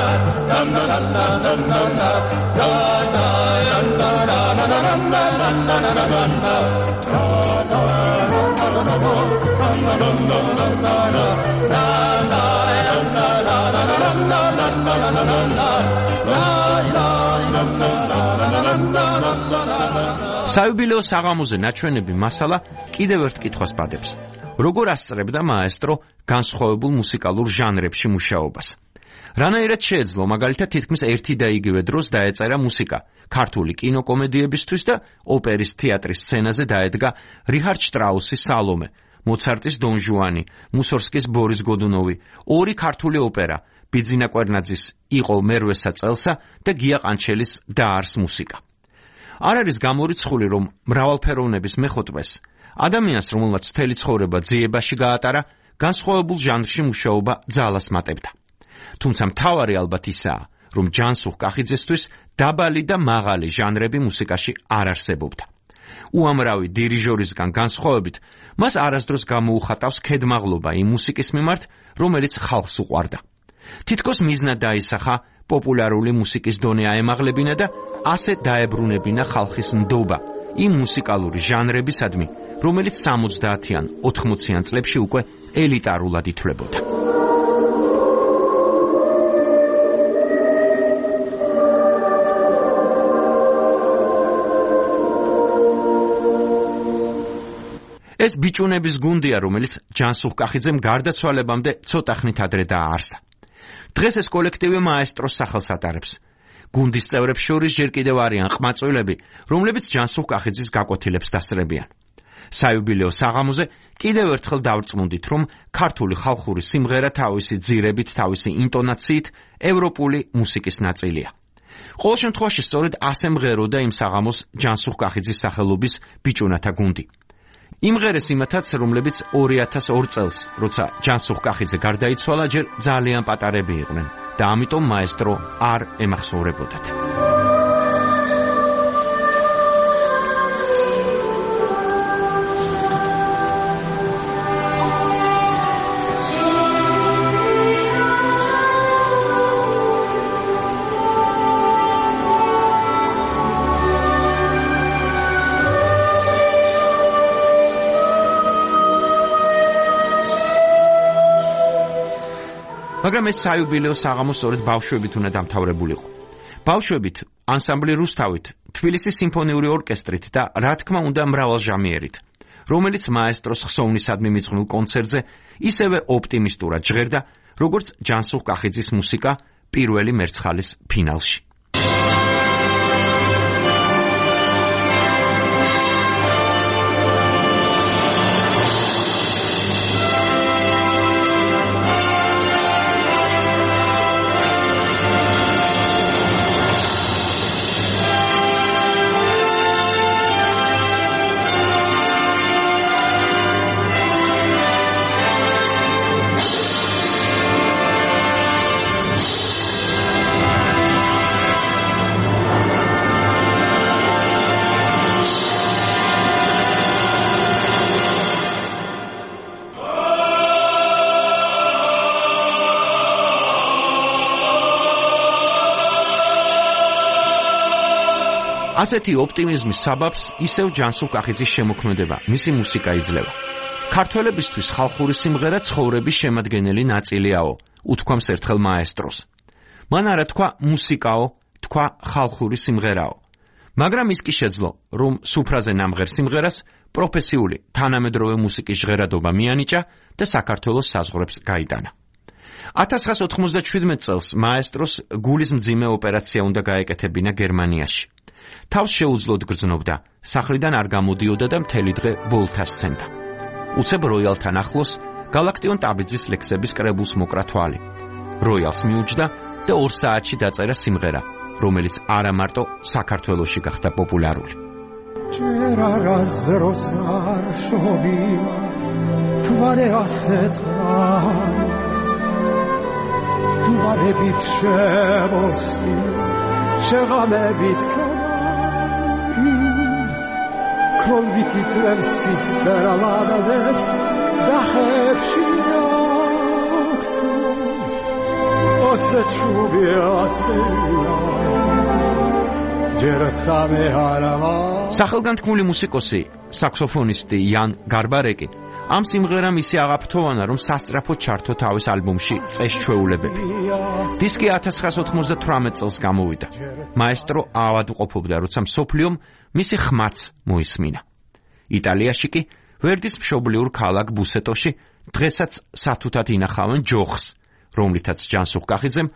საიუბილეო საღამოზე ნაჩვენები მასალა კიდევ ერთ კითხვას ბადებს. როგორ ასწრებდა მაესტრო განსხვავებულ მუსიკალურ ჟანრებში მუშაობას? რანაირად შეეძლო მაგალითად თითქმის ერთი და იგივე დროს დაეწერა მუსიკა ქართული კინოკომედიებისთვის და ოპერის თეატრის სცენაზე დაედგა რიჰარდ შტრაუსის სალომე, მოცარტის დონ ჟუანი, მუსორგსკის ბორის გოდუნოვი, ორი ქართული ოპერა, ბიძინა კვერნაძის იყო მერვესა წელსა და გია ყანჩელის დაარს მუსიკა. არ არის გამორიცხული, რომ მრავალფეროვნების მეხოტვეს ადამიანს, რომელმაც მთელი ცხოვრება ძიებაში გაატარა, განსხვავებულ ჟანრში მუშაობა ძალას მატებდა. თუმცა მთავარი ალბათ ისაა, რომ ჯანსუღ კახიძესთვის დაბალი და მაღალი ჟანრები მუსიკაში არ არსებობდა. უამრავი დირიჟორისგან განსხვავებით, მას არასდროს გამოუხატავს ქედმაღლობა იმ მუსიკის მიმართ, რომელიც ხალხს უყვარდა. თითქოს მიზნად დაისახა პოპულარული მუსიკის დონე აემაღლებინა და ასე დაებრუნებინა ხალხის ნდობა იმ მუსიკალური ჟანრებისადმი, რომელიც 70-ან, 80-ან წლებში უკვე ელიტარულად ითვლებოდა. ეს ბიჭუნების გუნდია, რომელიც ჯანსუღ კახიძემ გარდაცვალებამდე ცოტა ხნით ადრე დააარსა. დღეს ეს კოლექტივი მაესტროს სახელს ატარებს. გუნდის წევრებს შორის ჯერ კიდევ არიან ყმაწვილები, რომლებიც ჯანსუღ კახიძის გაკვეთილებს დასწრებიან. საიუბილეო საღამოზე კიდევ ერთხელ დავწმუნდით, რომ ქართული ხალხური სიმღერა თავისი ძირებით, თავისი ინტონაციით ევროპული მუსიკის ნაწილია. ყოველ შემთხვევაში სწორედ ასე მღეროდა იმ საღამოს ჯანსუღ კახიძის სახელობის ბიჭუნათა გუნდი. იმღერეს იმათაც, რომლებიც 2002 წელს, როცა ჯანსუღ კახიძე გარდაიცვალა, ჯერ ძალიან პატარები იყვნენ და ამიტომ მაესტრო არ ემახსოვრებოდათ. მაგრამ ეს საიუბილეო საღამო სწორედ ბავშვებით უნდა დამთავრებულიყო. ბავშვებით, ანსამბლი რუსთავით, თბილისის სიმფონიური ორკესტრით და რა თქმა უნდა მრავალჟამიერით, რომელიც მაესტროს ხსოვნისადმი მიძღვნილ კონცერტზე ისევე ოპტიმისტურად ჟღერდა, როგორც ჯანსუღ კახიძის მუსიკა პირველი მერცხალის ფინალში. ასეთი ოპტიმიზმის საბაბს ისევ ჯანსუღ კახიძის შემოქმედება, მისი მუსიკა იძლევა. ქართველებისთვის ხალხური სიმღერა ცხოვრების შემადგენელი ნაწილიაო, უთქვამს ერთხელ მაესტროს. მან არა თქვა მუსიკაო, თქვა ხალხური სიმღერაო. მაგრამ ის კი შეძლო, რომ სუფრაზე ნამღერ სიმღერას პროფესიული თანამედროვე მუსიკის ჟღერადობა მიანიჭა და საქართველოს საზღვრებს გაიტანა. 1997 წელს მაესტროს გულის მძიმე ოპერაცია უნდა გაეკეთებინა გერმანიაში. თავს შეუძლოდ გრძნობდა, სახლიდან არ გამოდიოდა და მთელი დღე ბოლთას სცემდა. უცებ როიალთან ახლოს გალაქტიონ ტაბიძის ლექსების კრებულს მოკრა თვალი. როიალს მიუჯდა და 2 საათში დაწერა სიმღერა, რომელიც არა მარტო საქართველოში გახდა პოპულარული. ჯერ არასდროს არ შობილა თვარე ასეთღა თვარებით შემოსი შეღამებით ქრონვითი წლებს ცისფერა ლადადებს და ხებში ახსოვს ოსე ჩუბია ასელა ჯერცა მე არავა სახელგანთქმული მუსიკოსი, საქსოფონისტი იან გარბარეკი ამ სიმღერამ ისე აღაფრთოვანა, რომ სასწრაფოდ ჩართო თავის ალბომში წესჩვეულებები. დისკი 1998 წელს გამოვიდა. მაესტრო ავადმყოფობდა, როცა მსოფლიომ მისი ხმაც მოისმინა. იტალიაში კი ვერდის მშობლიურ ქალაქ ბუსეტოში დღესაც სათუთად ინახავენ ჯოხს, რომლითაც ჯანსუღ კახიძემ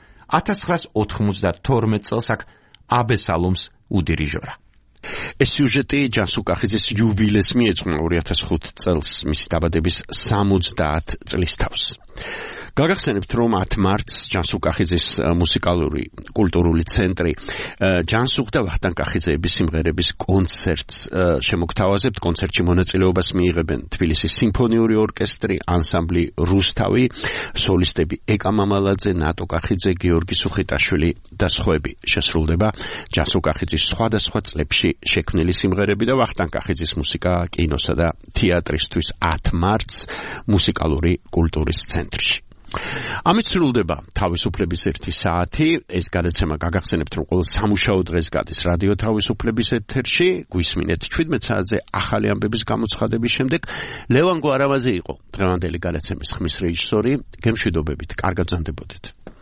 1992 წელს აქ აბესალომს უდირიჟორა. ეს სიუჟეტი ჯანსუღ კახიძის იუბილეს მიეძღვნა 2005 წელს მისი დაბადების 70 წლის თავს. გაგახსენებთ, რომ 10 მარტს ჯანსუღ კახიძის მუსიკალური კულტურული ცენტრი ჯანსუღ და ვახტანგ კახიძეების სიმღერების კონცერტს შემოგთავაზებთ. კონცერტში მონაწილეობას მიიღებენ თბილისის სიმფონიური ორკესტრი, ანსამბლი რუსთავი, სოლისტები ეკა მამალაძე, ნატო კახიძე, გიორგი სუხიტაშვილი და სხვები. შესრულდება ჯანსუღ კახიძის სხვადასხვა წლებში შექმნილი სიმღერები და ვახტანგ კახიძის მუსიკა კინოსა და თეატრისთვის 10 მარტს მუსიკალური კულტურის ცენტრში. ამით სრულდება თავისუფლების 1 საათი. ეს გადაცემა გაგახსენებთ, რომ ყოველ სამუშაო დღეს გადის რადიო თავისუფლების ეთერში. გვისმინეთ 17 საათზე ახალი ამბების გამოცხადების შემდეგ. ლევან გვარამაძე იყო დღევანდელი გადაცემის ხმის რეჟისორი. გემშვიდობებით, კარგად ბრძანდებოდეთ.